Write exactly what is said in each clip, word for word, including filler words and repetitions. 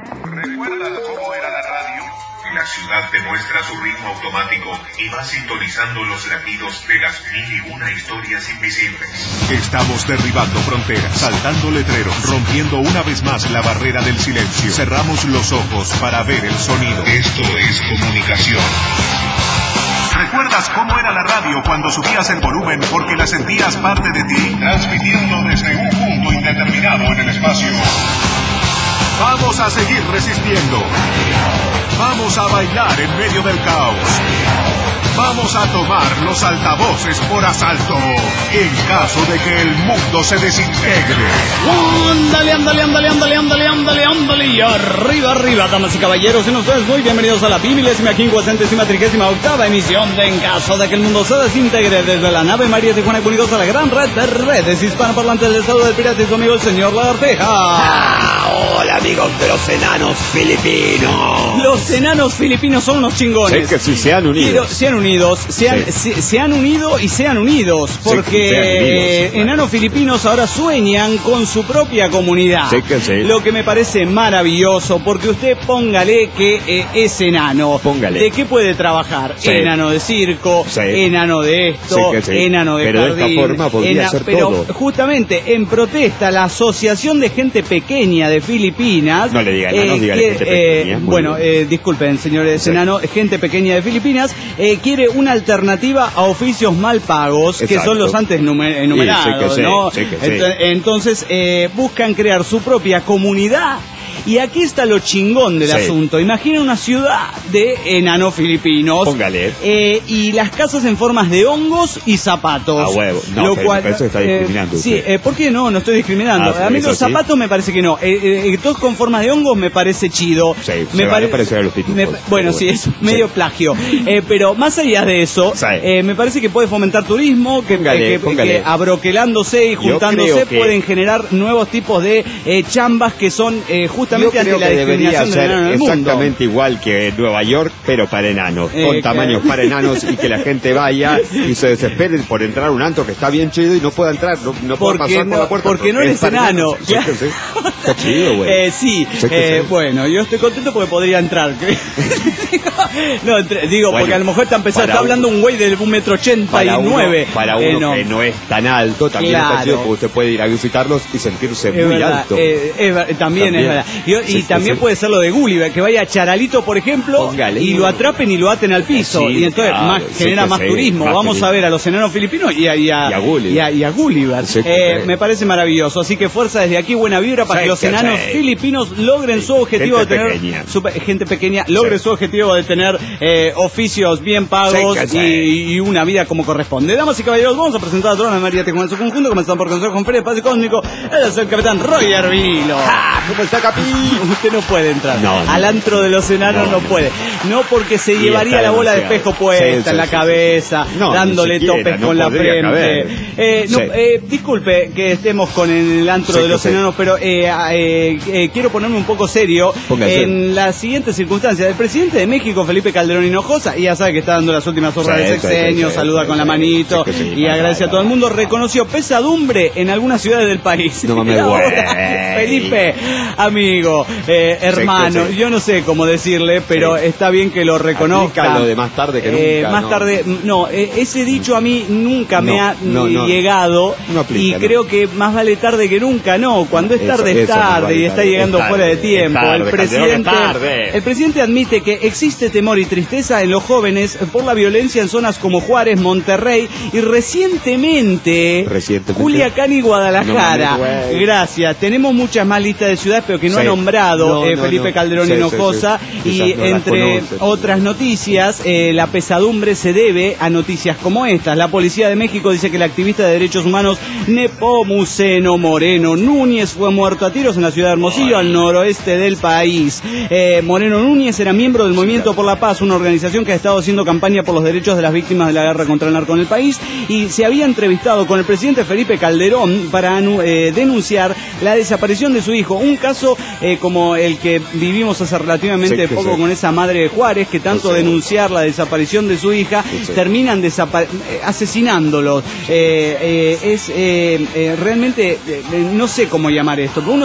¿Recuerdas cómo era la radio? La ciudad te muestra su ritmo automático y va sintonizando los latidos de las mil y una historias invisibles. Estamos derribando fronteras, saltando letreros, rompiendo una vez más la barrera del silencio. Cerramos los ojos para ver el sonido. Esto es comunicación. ¿Recuerdas cómo era la radio cuando subías el volumen porque la sentías parte de ti? Transmitiendo desde un punto indeterminado en el espacio. Vamos a seguir resistiendo. Vamos a bailar en medio del caos. Vamos a tomar los altavoces por asalto en caso de que el mundo se desintegre. Ándale, ándale, ándale, ándale, ándale, ándale, ándale. Y arriba, arriba, damas y caballeros. Y ustedes muy bienvenidos a la milésima, quincuagésima, trigésima octava emisión de En caso de que el mundo se desintegre, desde la nave María Tijuana Unidos a la gran red de redes hispanoparlantes del estado del pirata y su amigo el señor Lagarteja. Ah, hola amigos de los enanos filipinos. Los enanos filipinos son unos chingones. Es que si se han unido. Pero, se han unido. Se han, sí. se, se han unido y sean unidos, porque sí, sean unidos, sí, enanos filipinos ahora sueñan con su propia comunidad. Sí, que sí. Lo que me parece maravilloso, porque usted póngale que eh, es enano. Póngale. ¿De qué puede trabajar? Sí. Enano de circo, sí. enano de esto, sí, que sí. enano de pero jardín. Pero de esta forma podría ena, ser pero todo. Justamente en protesta, la Asociación de Gente Pequeña de Filipinas... No le diga enanos, eh, dígale que, gente eh, pequeña. Bueno, eh, disculpen, señores sí. enanos, Gente Pequeña de Filipinas, eh, quiere una alternativa a oficios mal pagos, Exacto. que son los antes numer- enumerados, sí, sí que sí, ¿no? sí que sí. Ent- Entonces, eh, buscan crear su propia comunidad. Y aquí está lo chingón del sí. asunto. Imagina una ciudad de enanos filipinos. Póngale. Eh, y las casas en formas de hongos y zapatos. A huevo. No, lo pero cual, eso está discriminando eh, sí, usted. eh, ¿por qué no? No estoy discriminando. Ah, a mí eso los sí. zapatos me parece que no. Eh, eh, todos con formas de hongos me parece chido. Sí, me se va pare- a parecer a los pitufos, me- pero Bueno, bueno. sí, es medio Sí. plagio. Eh, pero más allá de eso, Sí. eh, me parece que puede fomentar turismo, que, Póngale, que, póngale. que abroquelándose y Yo juntándose creo que- pueden generar nuevos tipos de eh, chambas que son eh, Yo justamente ante creo la que debería discriminación del ser enano en el mundo. exactamente igual que Nueva York, pero para enanos, Eh, con que- tamaños para enanos y que la gente vaya y se desespere por entrar a un antro que está bien chido y no pueda entrar, no, no pueda Porque pasar no- por la puerta. porque no es eres para enano. enanos. Sí, que sí. Está chido, güey. Eh, sí, Sí que eh, sí. bueno, yo estoy contento porque podría entrar. no, entre- digo, Bueno, porque a lo mejor está empezando, para está un- hablando un güey de un metro ochenta y Para uno, nueve. para uno Eh, no. que no es tan alto, también Claro. está chido porque usted puede ir a visitarlos y sentirse Es muy verdad, alto. eh, es ver- también, También. es verdad. Y, y Sí, sí, también sí. puede ser lo de Gulliver, que vaya a Charalito, por ejemplo, Póngale. y lo atrapen y lo aten al piso. Sí, y entonces claro, más, sí genera que más sí, turismo. más Vamos turismo. a ver a los enanos filipinos y a, y a, Y a Gulliver. y a- y a Gulliver. Sí que Eh, sí. me parece maravilloso. Así que fuerza desde aquí, buena vibra para Sí que los que enanos sí. filipinos logren Sí, su objetivo gente de tener pequeña. su pe- gente pequeña logre Sí. su objetivo de tener eh, oficios bien pagos Sí que sí. y, y una vida como corresponde. Damas y caballeros, vamos a presentar a toda la María Tijuana en su conjunto, comenzando por Consejo con Feria Espacio Cósmico. Él es el capitán Roger Vilo. ¡Ah! ¿Cómo está, Capi? Usted no puede entrar No, no. al antro de los enanos, No, no, no. puede. No porque se Y llevaría está la bola de demasiado. espejo puesta Sí, sí, en la sí, cabeza, sí, sí. No, dándole ni siquiera, topes no con la podría frente. caber. Eh, no, Sí. eh, disculpe que estemos con el antro Sí, de que los sí. enanos, pero eh, eh, eh, quiero ponerme un poco serio Póngase. en las siguientes circunstancias. El presidente de México, Felipe Calderón Hinojosa, y ya sabe que está dando las últimas horas Sí, de sí, sexenio, sí, sí, saluda sí, con la sí, manito sí, que sí, y para, agradece a para. todo el mundo, reconoció pesadumbre en algunas ciudades del país. No mames, Mira vos, güey. Felipe, amigo, eh, hermano, sí. yo no sé cómo decirle, pero Sí. está bien que lo reconozca. Aplica lo de más tarde que Eh, nunca, más ¿no? tarde, no, eh, ese dicho a mí nunca me No, ha no, eh, no. llegado No aplica, y no. creo que más vale tarde que nunca, no. Cuando es Eso- tarde es eso más tarde vale y está tarde. llegando Es tarde, fuera de es tiempo. tarde, el Calderón, es presidente, tarde. el presidente admite que existe temor y tristeza en los jóvenes por la violencia en zonas como Juárez, Monterrey y recientemente, Recientemente. Culiacán y Guadalajara. No mames, güey. Gracias. Tenemos muchas más listas de ciudades, pero que no Sí. ha nombrado No, eh, no, Felipe no. Calderón Sí, sí, Hinojosa. sí. Y Quizás no las entre conoce. otras noticias, eh, la pesadumbre se debe a noticias como estas. La policía de México dice que el activista de derechos humanos Nepomuceno Moreno Núñez fue muerto a tiros en la ciudad de Hermosillo, al noroeste del país. Eh, Moreno Núñez era miembro del Movimiento por la Paz, una organización que ha estado haciendo campaña por los derechos de las víctimas de la guerra contra el narco en el país, y se había entrevistado con el presidente Felipe Calderón para eh, denunciar la desaparición de su hijo. Un caso eh, como el que vivimos hace relativamente Sí, que poco sí. con esa madre de Juárez, que tanto Sí. denunciar la desaparición de su hija, Sí, sí. terminan desapa- eh, asesinándolos. Eh, eh, es eh, eh, realmente, eh, no sé cómo llamar esto, pero uno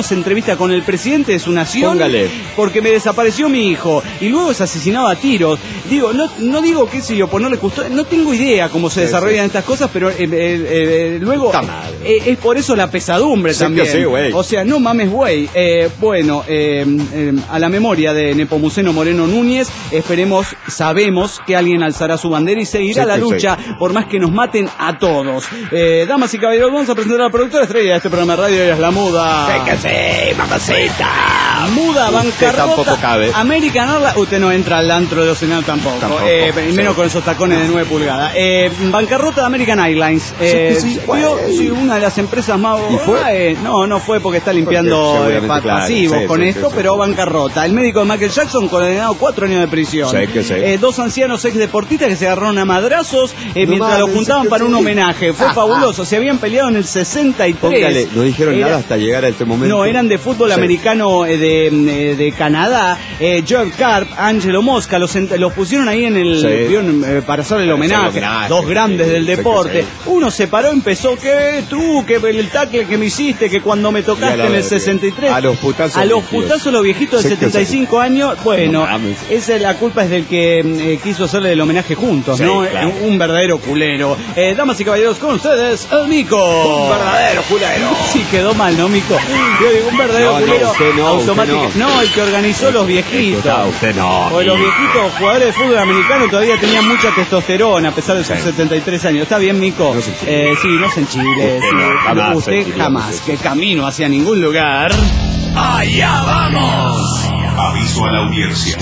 uno se entrevista con el presidente de su nación. Póngale. Porque me desapareció mi hijo y luego es asesinado a tiros. Digo, no, no digo qué sé yo, por no le gustó, no tengo idea cómo se sí, desarrollan sí. estas cosas, pero eh, eh, eh, luego eh, es por eso la pesadumbre sí, también. Sí, o sea, no mames, güey. Eh, bueno, eh, eh, a la memoria de Nepomuceno Moreno Núñez, esperemos, sabemos que alguien alzará su bandera y seguirá sí, la sí, lucha, sí. por más que nos maten a todos. Eh, damas y caballeros, vamos a presentar a la productora estrella de este programa de radio, ella es la Muda. Sí, que sí, mamacita. Muda, Usted tampoco bancarrota, cabe. American Airlines. Usted no entra al antro de los enanos tampoco, Tampoco, eh, y menos sí. con esos tacones de nueve pulgadas. Eh, bancarrota de American Airlines. Eh, sí, sí, vio, pues. sí, una de las empresas más... ¿Y fue? Eh, no, no fue porque está limpiando Porque eh, seguramente, pa- claro, pasivos sí, con sí, esto, sí, pero sí. bancarrota. El médico de Michael Jackson condenado cuatro años de prisión. Sí, que sí. Eh, dos ancianos ex deportistas que se agarraron a madrazos eh, No mientras mames, lo juntaban sí que para un sí. homenaje. Fue fabuloso. Se habían peleado en el sesenta y tres. Póngale, no dijeron Era- nada hasta llegar a este momento. No, eran de fútbol Sí. americano eh, de, eh, de Canadá. Eh, Joe Carp, Angelo Mosca, los, ent- los pusieron ahí en el Sí. ¿vieron? Eh, para hacer el Para homenaje. hacer el homenaje, Dos grandes sí, del sí, sí, deporte. sí. Uno se paró, empezó, que tú, que el tackle que me hiciste, que cuando me tocaste Y a la en el verga. sesenta y tres. A los putazos A los viejitos. putazos los viejitos de Sí, que setenta y cinco años. Bueno, No mames. esa es la culpa es del que eh, quiso hacerle el homenaje juntos, Sí, ¿no? claro. Un, un verdadero culero. Eh, damas y caballeros, con ustedes, el Mico. Un verdadero culero. Sí, quedó mal, ¿no, Mico? Yo digo, un verdadero No, no, culero usted no, automático. usted no. el que organizó los viejitos. No, usted no. Porque los viejitos jugadores de fútbol americano todavía tenían mucha testosterona a pesar de sus Sí. setenta y tres años. ¿Está bien, Mico? No se enchile. eh, sí, no se enchile. Usted sí. no, jamás se Usted enchilaría, jamás. usted. Que camino hacia ningún lugar. ¡Allá vamos! Aviso a la audiencia.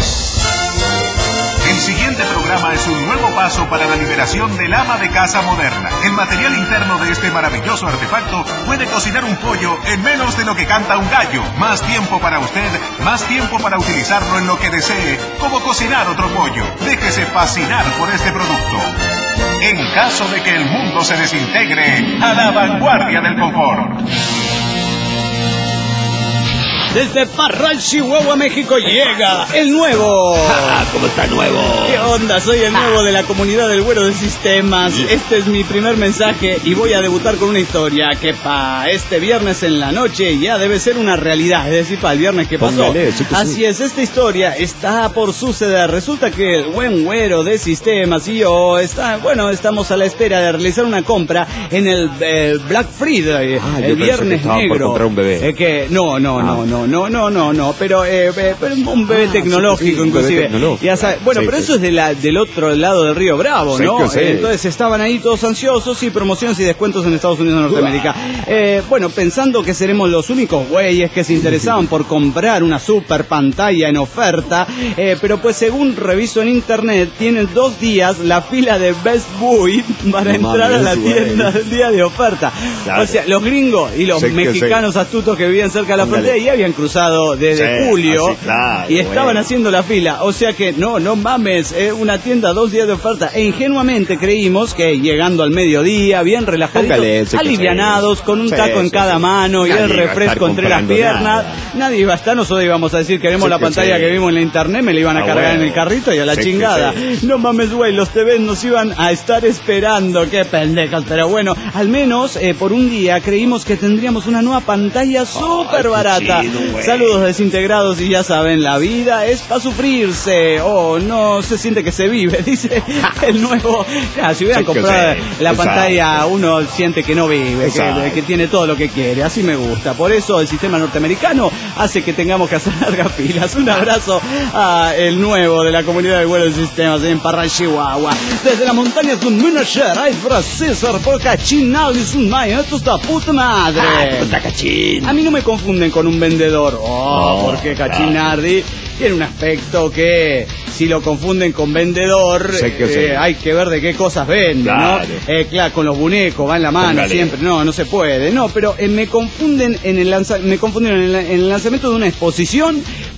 El siguiente programa es un nuevo paso para la liberación del ama de casa moderna. El material interno de este maravilloso artefacto puede cocinar un pollo en menos de lo que canta un gallo. Más tiempo para usted, más tiempo para utilizarlo en lo que desee, como cocinar otro pollo. Déjese fascinar por este producto. En caso de que el mundo se desintegre, a la vanguardia del confort. Desde Parral, Chihuahua, México llega el nuevo. Ah, ¿cómo está nuevo? ¿Qué onda? Soy el nuevo de la comunidad del Güero de Sistemas. Este es mi primer mensaje y voy a debutar con una historia que pa este viernes en la noche ya debe ser una realidad. Es decir, para el viernes que pasó. Póngale, sí que sí. Así es, esta historia está por suceder. Resulta que el buen Güero de Sistemas y yo está, bueno, estamos a la espera de realizar una compra en el eh, Black Friday, Ah, yo el pensé que viernes estaba por negro. comprar un bebé. Eh, que no, no, Ah. no, no, no, no, no, no, pero, eh, eh, pero un bebé Ah, tecnológico sí, sí, un bebé inclusive. tecnológico. Ya sabe, bueno, Sí, pero sí. eso es de la, del otro lado del río Bravo, Sí, ¿no? que sí. Eh, Entonces estaban ahí todos ansiosos y promociones y descuentos en Estados Unidos de Norteamérica. Eh, bueno, pensando que seremos los únicos güeyes que se interesaban por comprar una super pantalla en oferta, eh, pero pues según reviso en internet, tienen dos días la fila de Best Buy para No entrar mames, a la güey. tienda del día de oferta. Claro. O sea, los gringos y los Sí, que mexicanos astutos que vivían cerca de la Póngale. frontera ya habían cruzado desde Sí, julio así, claro, y estaban bueno. haciendo la fila. O sea que no, no mames, eh, una tienda dos días de oferta. E ingenuamente creímos que llegando al mediodía, bien relajaditos, Póngale, sí que alivianados, sí. con un Sí, taco en sí, cada sí. mano y Nadie el iba a estar refresco entre las comprando piernas. nada. Nadie iba a estar, nosotros íbamos a decir queremos Sí la que pantalla sí. que vimos en la internet, me la iban a Ah, cargar bueno. en el carrito y a la Sí que chingada. sí. No mames, güey, los T V nos iban a estar esperando, qué pendejos. Pero bueno, al menos eh, por un día creímos que tendríamos una nueva pantalla súper qué barata. chido, güey. Saludos desintegrados y ya saben, la vida es para sufrirse. Oh, no se siente que se vive, dice el nuevo. Ya, si hubieran Sí que comprado sí. la Exacto. pantalla, uno siente que no vive, Exacto. que, que tiene todo lo que quiere. Así me gusta. Por eso el sistema norteamericano hace que tengamos que hacer largas filas. Un abrazo a el nuevo de la comunidad de Güero de Sistemas en Parral, Chihuahua. Desde las montañas de Minas Gerais, Brasil, por Cachinal y sus esto está puta madre. Puta cachín. A mí no me confunden con un vendedor. Oh, No, porque claro. Cachinardi tiene un aspecto que si lo confunden con vendedor, Sí que sí. eh, hay que ver de qué cosas vende, Claro. ¿no? Eh, claro, con los muñecos, va en la mano Póngale. siempre. No, no se puede. No, pero eh, me confunden en el lanza me confundieron en, la- en el lanzamiento de una exposición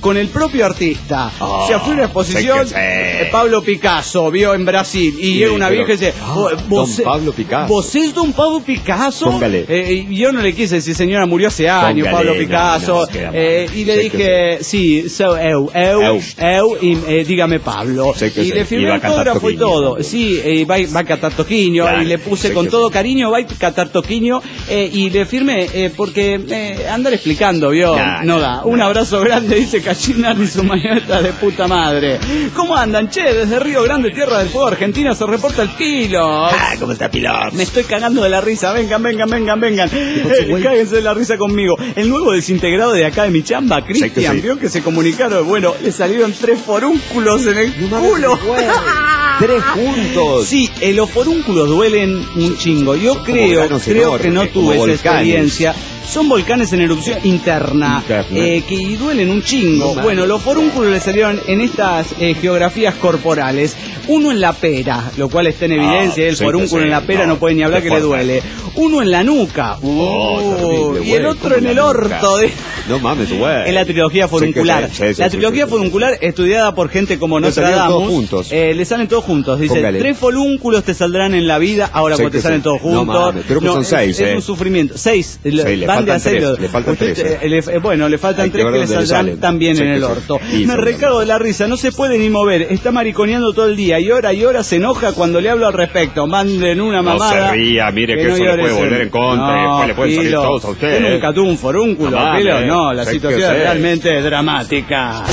con el propio artista. Oh, o sea, fue una exposición sé que sé. eh, Pablo Picasso, vio en Brasil, y Sí, era una pero- vieja y dice, Ah, "Vo- vos, don Pablo Picasso. ¿Vos es don Pablo Picasso? Póngale. Eh, y yo no le quise decir, señora, murió hace años, Póngale, Pablo no, Picasso. no, queda mal. eh, y le Sé dije, sí, so, eu, eu, Eu. eu, y eh, dígame Pablo. Sé que Y sé. le firmé Iba a el cantar autógrafo y Toquinho todo. también. Sí, eh, va, va a catar Toquinho, Claro, y le puse sé con que todo sé. cariño, va a catar Toquinho, eh, y le firmé, eh, porque eh, andar explicando, vio, Nah, no nah, da. Un nah. abrazo grande, dice Cachinar y su mañaneta de puta madre. ¿Cómo andan, che? Desde Río Grande, Tierra del Fuego, Argentina, se reporta el Pilo. Ah, ¿cómo está Pilots? Me estoy cagando de la risa, vengan, vengan, vengan, vengan. Eh, cáguense de la risa conmigo. El nuevo desintegrado de acá de mi chamba, Cristian, sí. vio que se comunicaron. Bueno, le salieron tres forúnculos en el culo. Tres juntos. Sí, eh, los forúnculos duelen un chingo. Yo Como creo, veranos creo que no enormes, como tuve esa volcanes. experiencia. Son volcanes en erupción interna, Interna. eh, que y duelen un chingo. No, Bueno, los forúnculos le salieron en estas eh, geografías corporales. Uno en la pera, lo cual está en evidencia. Ah, el sí, forúnculo sí, en la pera no, no, puede ni hablar qué que le fuerte. duele. Uno en la nuca. Oh, Uh, terrible, y el güey, otro como en la el nuca. orto. De... No mames, güey. Es la trilogía foruncular. Sí que sí, sí, la sí, trilogía sí, sí, sí. foruncular, estudiada por gente como Le salieron Nostradamus. todos juntos. Eh, le salen todos juntos. Dice, Póngale. tres forúnculos te saldrán en la vida. Ahora, Sí cuando te que salen sí. todos No juntos. mames, creo que son es- seis, Es eh. un sufrimiento. Seis. Sí, le van de faltan hacerlo. tres, le faltan Usted, tres, eh. eh, le- eh, bueno, le faltan Hay que tres ver que le dónde le saldrán salen. también Sí en que el sí. orto. Y Me son- recago de la risa. No se puede ni mover. Está mariconeando todo el día. Y hora y hora se enoja cuando le hablo al respecto. Manden una No mamada. se ría, mire que no eso le llores puede volver en contra y después le pueden salir Pilo, todos a usted, Yo eh. nunca tuve un forúnculo, No mames, Pilo. No, la sé que situación sé. es realmente dramática.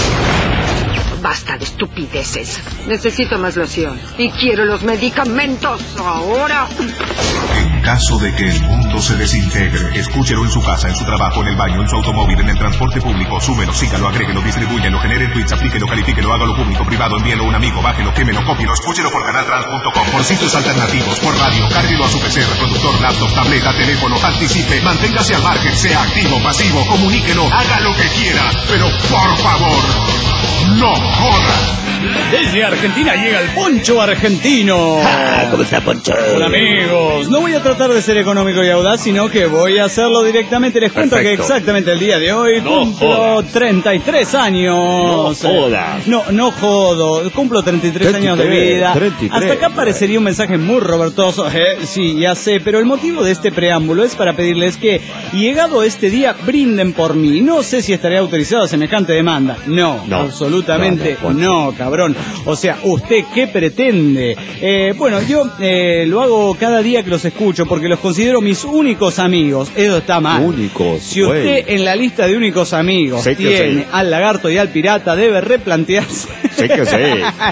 Basta de estupideces. Necesito más loción. Y quiero los medicamentos ahora. En caso de que el mundo se desintegre, escúchelo en su casa, en su trabajo, en el baño, en su automóvil, en el transporte público. Súmelo, sígalo, agréguelo, distribúyelo, genere tweets, aplíquelo, califíquelo, hágalo público, privado, envíelo a un amigo, bájelo, quémelo, cópielo, escúchelo por canaltrans punto com, por sitios alternativos, por radio, cárguelo a su P C, reproductor, laptop, tableta, teléfono, anticipe, manténgase al margen, sea activo, pasivo, comuníquelo, haga lo que quiera, pero por favor, no joda. Desde Argentina llega el Poncho Argentino. ¿Cómo está, Poncho? Hola amigos, no voy a tratar de ser económico y audaz, sino que voy a hacerlo directamente. Les cuento Perfecto. que exactamente el día de hoy No cumplo jodas. treinta y tres años. No jodas. No, no jodo, cumplo treinta y tres años de treinta y tres, vida. treinta y tres. Hasta acá parecería un mensaje muy robertoso, eh, sí, ya sé, pero el motivo de este preámbulo es para pedirles que, llegado este día, brinden por mí. No sé si estaría autorizado semejante demanda. No, No. absolutamente No, no, Poncho. no, cabrón. O sea, ¿usted qué pretende? Eh, bueno, yo eh, lo hago cada día que los escucho porque los considero mis únicos amigos. Eso está mal. Únicos, Si usted güey. en la lista de únicos amigos Sé que tiene sí. al lagarto y al pirata, debe replantearse. Sé que sí.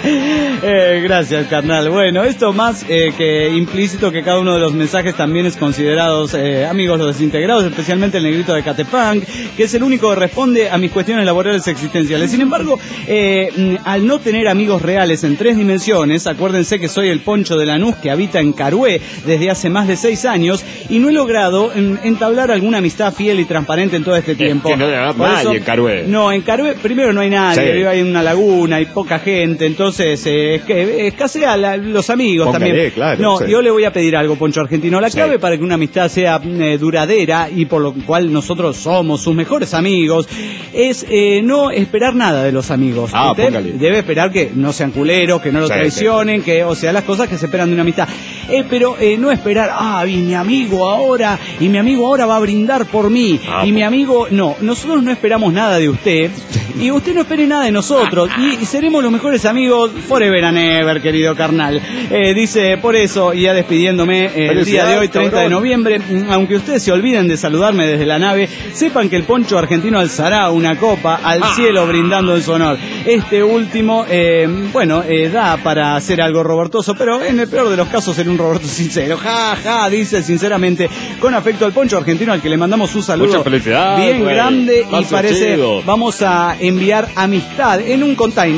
Eh, gracias, carnal. Bueno, esto más eh, que implícito que cada uno de los mensajes también es considerados eh, amigos los desintegrados, especialmente el negrito de Catepunk, que es el único que responde a mis cuestiones laborales existenciales. Sin embargo, eh, mm, al no tener amigos reales en tres dimensiones, acuérdense que soy el Poncho de Lanús que habita en Carué desde hace más de seis años y no he logrado mm, entablar alguna amistad fiel y transparente en todo este tiempo. que no hay Por nadie eso- en Carué. No, en Carué primero no hay nadie, Sí. arriba hay una laguna, hay poca gente, entonces eh, es que escasea la- los amigos Póngale, también. claro, no, sí. yo le voy a pedir algo, Poncho Argentino. La Sí. clave para que una amistad sea eh, duradera y por lo cual nosotros somos sus mejores amigos es eh, no esperar nada de los amigos. Ah, Usted póngale. debe esperar que no sean culeros, que no lo Sí, traicionen, que o sea las cosas que se esperan de una amistad. Eh, pero eh, no esperar, ah, y mi amigo ahora, y mi amigo ahora va a brindar por mí, Ah, y mi po- amigo, no, nosotros no esperamos nada de usted, y usted no espere nada de nosotros, y seremos los mejores amigos forever and ever, querido carnal. Eh, dice, por eso, y ya despidiéndome, eh, el día de hoy, treinta de noviembre, mm, aunque ustedes se olviden de saludarme desde la nave, sepan que el Poncho Argentino alzará una copa al cielo brindando en su honor. Este último, eh, bueno, eh, da para hacer algo robertoso, pero en el peor de los casos será un Roberto sincero. Ja, ja, dice sinceramente, con afecto al Poncho Argentino, al que le mandamos un saludo Mucha felicidad, bien güey. grande y Pase parece, chido. vamos a enviar amistad en un container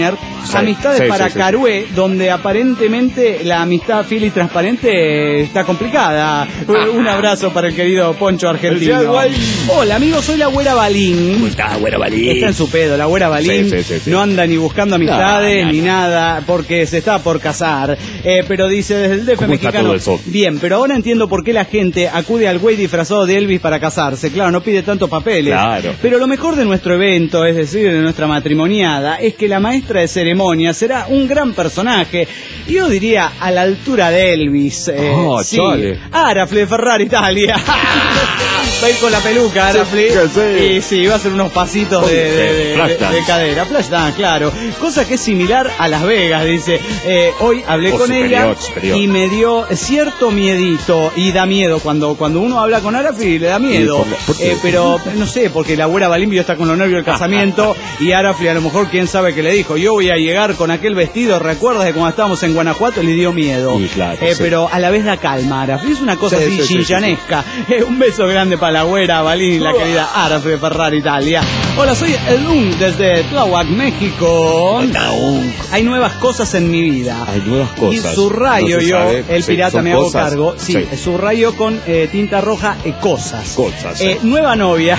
tener Sí, amistades sí, para sí, sí. Carué, donde aparentemente la amistad fiel y transparente está complicada. Un abrazo para el querido Poncho argentino. Hola amigos, soy la Güera Balín. ¿Cómo está, Güera Balín? Está en su pedo, la Güera Balín. Sí, sí, sí, sí. No anda ni buscando amistades No, no, ni no. nada, porque se está por casar. Eh, pero dice desde el D F ¿Cómo está mexicano. todo eso? Bien, pero ahora entiendo por qué la gente acude al güey disfrazado de Elvis para casarse. Claro, no pide tantos papeles. Claro. Pero lo mejor de nuestro evento, es decir, de nuestra matrimoniada, es que la maestra de ceremonia será un gran personaje. Yo diría a la altura de Elvis. Eh, Oh, sí. chale. Arafle de Ferrari Italia. Va a ir con la peluca, Arafle. Sí, sí. Y sí, va a hacer unos pasitos de, de, de- Flash de- dance. de cadera. Flash dance, claro. Cosa que es similar a Las Vegas, dice. Eh, hoy hablé Oh, con superior, ella superior. y me dio cierto miedito. Y da miedo cuando, cuando uno habla con Arafle, le da miedo. ¿por qué? ¿Por qué? Eh, pero no sé, porque la Güera Balín está con los nervios del casamiento y Arafle a lo mejor quién sabe qué le dijo. Yo voy a llegar con aquel vestido, ¿recuerdas de cuando estábamos en Guanajuato? Le dio miedo. Y claro, Eh, sí. Pero a la vez da calma, Arafle. Es una cosa Sí, así sí, sí, chinchanesca. Eh, un beso grande para la Güera Balín y la querida Arafle de Ferrari Italia. Hola, soy Elun desde Tláhuac, México. Hay nuevas cosas en mi vida. Hay nuevas Y cosas. subrayo No se yo, sabe. el Sí, pirata son me hago cosas. cargo. Sí, Sí. subrayo con eh, tinta roja eh, cosas. Cosas, Eh, sí. nueva novia.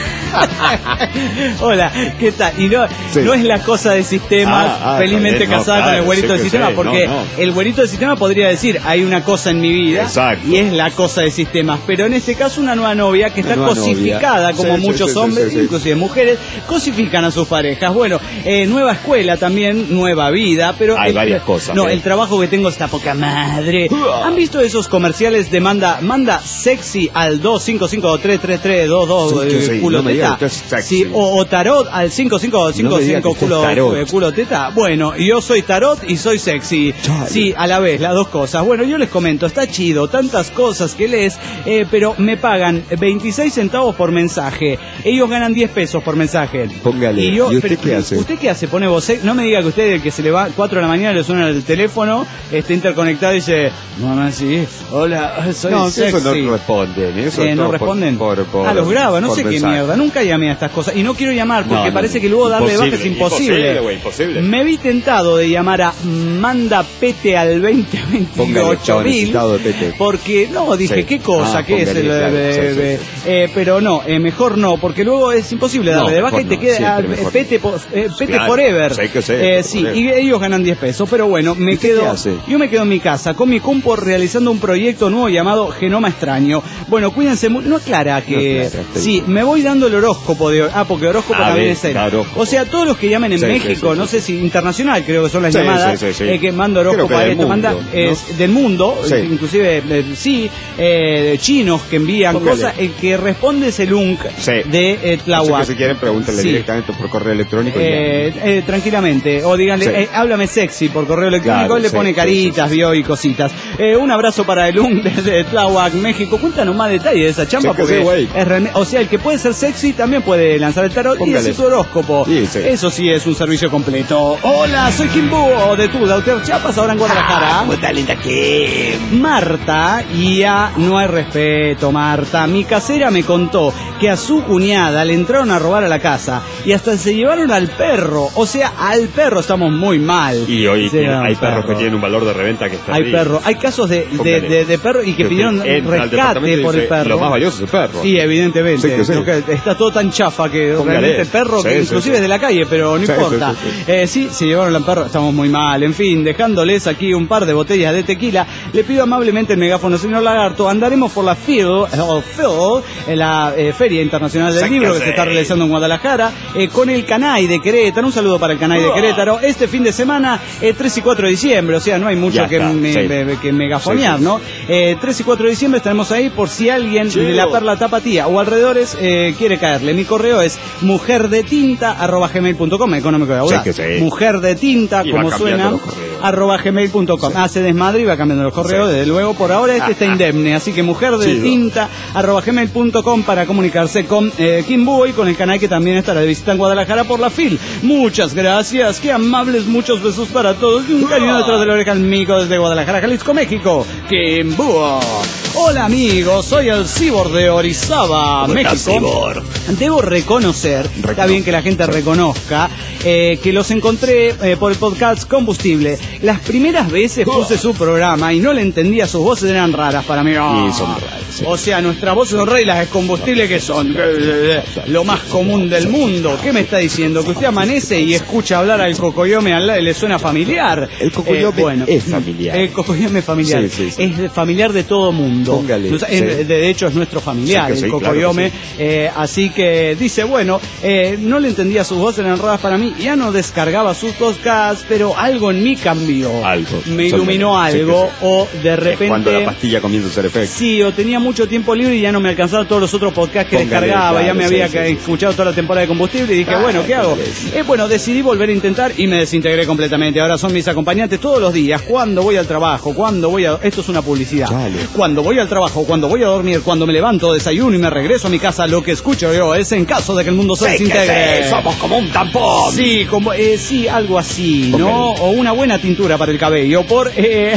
Hola, ¿qué tal? Y no, Sí. no es la cosa de sistemas, Ah, ah, felizmente está bien, no, casada con claro, el güerito sí de que sistema, sí, porque no, no. el güerito de sistema podría decir, hay una cosa en mi vida, Exacto. y es la cosa de sistemas, pero en este caso una nueva novia que Una está nueva cosificada, novia. como Sí, sí, muchos sí, sí, hombres, sí, sí. inclusive mujeres, cosifican a sus parejas. Bueno, eh, nueva escuela también, nueva vida, pero... Hay el- varias cosas, No, ¿eh? el trabajo que tengo está poca madre. ¿Han visto esos comerciales de manda, manda sexy al dos cinco cinco tres tres tres dos dos Sí, que eh, sí, culo no me diga teta? que usted es sexy. Sí, o, o tarot al cinco cinco cinco No me diga cinco que usted culo, es tarot. eh, culo teta. Bueno, yo soy tarot y soy sexy. Chale. Sí, a la vez, las dos cosas. Bueno, yo les comento, está chido, tantas cosas que lees, eh, pero me pagan veintiséis centavos por mensaje. Ellos ganan diez pesos por mensaje. Póngale. Y, yo, ¿Y usted pero, qué hace? ¿Usted qué hace? Pone voz. No me diga que usted, el que se le va cuatro de la mañana, le suena el teléfono, está interconectado y dice, mamá, sí, hola, soy No, sexy. eso no responden. Eso Eh, no todo por- responden. Por, por, ah, los graba, no por sé qué mensaje. mierda. Nunca llamé a estas cosas. Y no quiero llamar porque No, no, parece no. que luego darle de baja es Imposible, imposible. imposible, güey, imposible. Me vi tentado de llamar a Manda Pete al veinte Póngale, veintiocho estaba mil. necesitado de Pete. Porque, no, dije, Sí. ¿qué cosa? Ah, ¿Qué es póngale, el claro, de- sí, sí, de- sí. eh, Pero no, eh, mejor no, porque luego es imposible darle No, de baja y mejor te no, queda siempre ah, mejor Pete, no. po- eh, Pete Claro, Forever. sí que sí, Eh, Pete sí, Forever. y ellos ganan diez pesos. Pero bueno, me ¿Y usted qué quedo. hace? Yo me quedo en mi casa con mi compo realizando un proyecto nuevo llamado Genoma Extraño. Bueno, cuídense mucho. No aclara que. No aclara, está sí, bien. me voy dando el horóscopo de. Ah, porque horóscopo Ah, también bien, es él. claro, horóscopo. O sea, todos los que llamen en Sí, sí, México, sí, no sí. sé si internacional, creo que son las Sí, llamadas, sí, sí, sí. eh, que mando horóscopo Creo que a del esto, manda mundo, ¿no? es del mundo, Sí. inclusive eh, sí, eh, de chinos que envían Póngale. cosas, el que responde es el U N C Sí. de eh, Así Tláhuac. que si quieren, pregúntenle Sí. directamente por correo electrónico. y Eh, ya. eh, tranquilamente, o díganle, Sí. eh, háblame sexy por correo electrónico, Claro, él le sí, pone sí, caritas, sí, sí. vio y cositas. Eh, un abrazo para el U N desde Tláhuac, México. Cuéntanos más detalles de esa chamba, Sí, que porque sí, güey. es realme- o sea, el que puede ser sexy también puede lanzar el tarot y Póngale. decir tu horóscopo. Sí, sí. Eso sí es un servicio completo. Hola, soy Kim Búho de tu Dauter Chiapas, ahora en Guadalajara. ¿Cómo está, linda Kim? Marta, y ya no hay respeto, Marta. Mi casera me contó que a su cuñada le entraron a robar a la casa y hasta se llevaron al perro. O sea, al perro estamos muy mal. Y hoy Se llevaron hay al perros perro. que tienen un valor de reventa que está Hay ahí. perros, hay casos de, de, Póngale. de, de perros y que Que pidieron entra al rescate departamento y por el dice, perro. lo más valioso es el perro. Sí, evidentemente. Sí, que sí. Creo que está todo tan chafa que Póngale. realmente el perro, Sí, que sí, inclusive sí. es de la calle, pero no Sí, importa. sí, sí, Eh, sí, se llevaron al perro, estamos muy mal. En fin, dejándoles aquí un par de botellas de tequila, le pido amablemente el megáfono, señor Lagarto. Andaremos por la F I L, o F I L, en la eh, Feria Internacional del Sáquese. Libro que se está realizando en Guadalajara, eh, con el Canay de Querétaro. Un saludo para el Canay de Oh. Querétaro. Este fin de semana, eh, tres y cuatro de diciembre, o sea, no hay mucho Ya que, está, me, sí. me- que megafonear, Sí, sí. ¿no? Eh, tres y cuatro de diciembre estaremos ahí por si alguien Chido. de la Perla Tapatía o alrededores eh, quiere caerle. Mi correo es mujerdetinta arroba gmail punto com, económico de Sí, Audaz. que sí. Mujerdetinta, Y va como cambiando suena, los correos. arroba gmail punto com. Hace desmadre y va cambiando los correos, Sí. desde luego. Por ahora este está indemne, así que mujerdetinta arroba gmail punto com para comunicarse con eh, Kim Búho y con el canal que también estará de visita en Guadalajara por la F I L. Muchas gracias, qué amables, muchos besos para todos y un cariño detrás de la oreja al mico desde Guadalajara, Jalisco, México. Kim Búho. Hola amigos, soy el Cibor de Orizaba, México. Debo reconocer, Recono. está bien que la gente reconozca, eh, que los encontré eh, por el podcast Combustible. Las primeras veces puse su programa y no le entendía, sus voces eran raras para mí. Oh. Sí, son raras. Sí. O sea, nuestras voces son raras y las de Combustible que son lo más común del mundo. ¿Qué me está diciendo? Que usted amanece y escucha hablar al cocoyome al lado y le suena familiar. El cocoyome eh, bueno, es familiar. El cocoyome es familiar. Sí, sí, sí. Es familiar de todo mundo. Póngale, Nos, sí. de, de hecho es nuestro familiar, sí, el sí, cocoyome. Claro sí. eh, así que dice, bueno, eh, no le entendía sus voces, eran raras para mí. Ya no descargaba sus podcasts, pero algo en mí cambió. Algo. Me iluminó algo. Sí, sí. O de repente... Es cuando la pastilla comienza a hacer efecto. Sí, o tenía mucho tiempo libre y ya no me alcanzaban todos los otros podcasts que Póngale, descargaba. Claro, ya me sí, había sí, escuchado sí. toda la temporada de Combustible y dije, ah, bueno, ¿qué hago? Eh, bueno, decidí volver a intentar y me desintegré completamente. Ahora son mis acompañantes todos los días. Cuando voy al trabajo, cuando voy a... Esto es una publicidad. Dale. Cuando voy al trabajo, cuando voy a dormir, cuando me levanto, desayuno y me regreso a mi casa, lo que escucho yo es en caso de que el mundo se sí desintegre. Sí, somos como un tampón. Sí, como, eh, sí, algo así, Póngale. ¿no? O una buena tintura para el cabello. Por... Eh,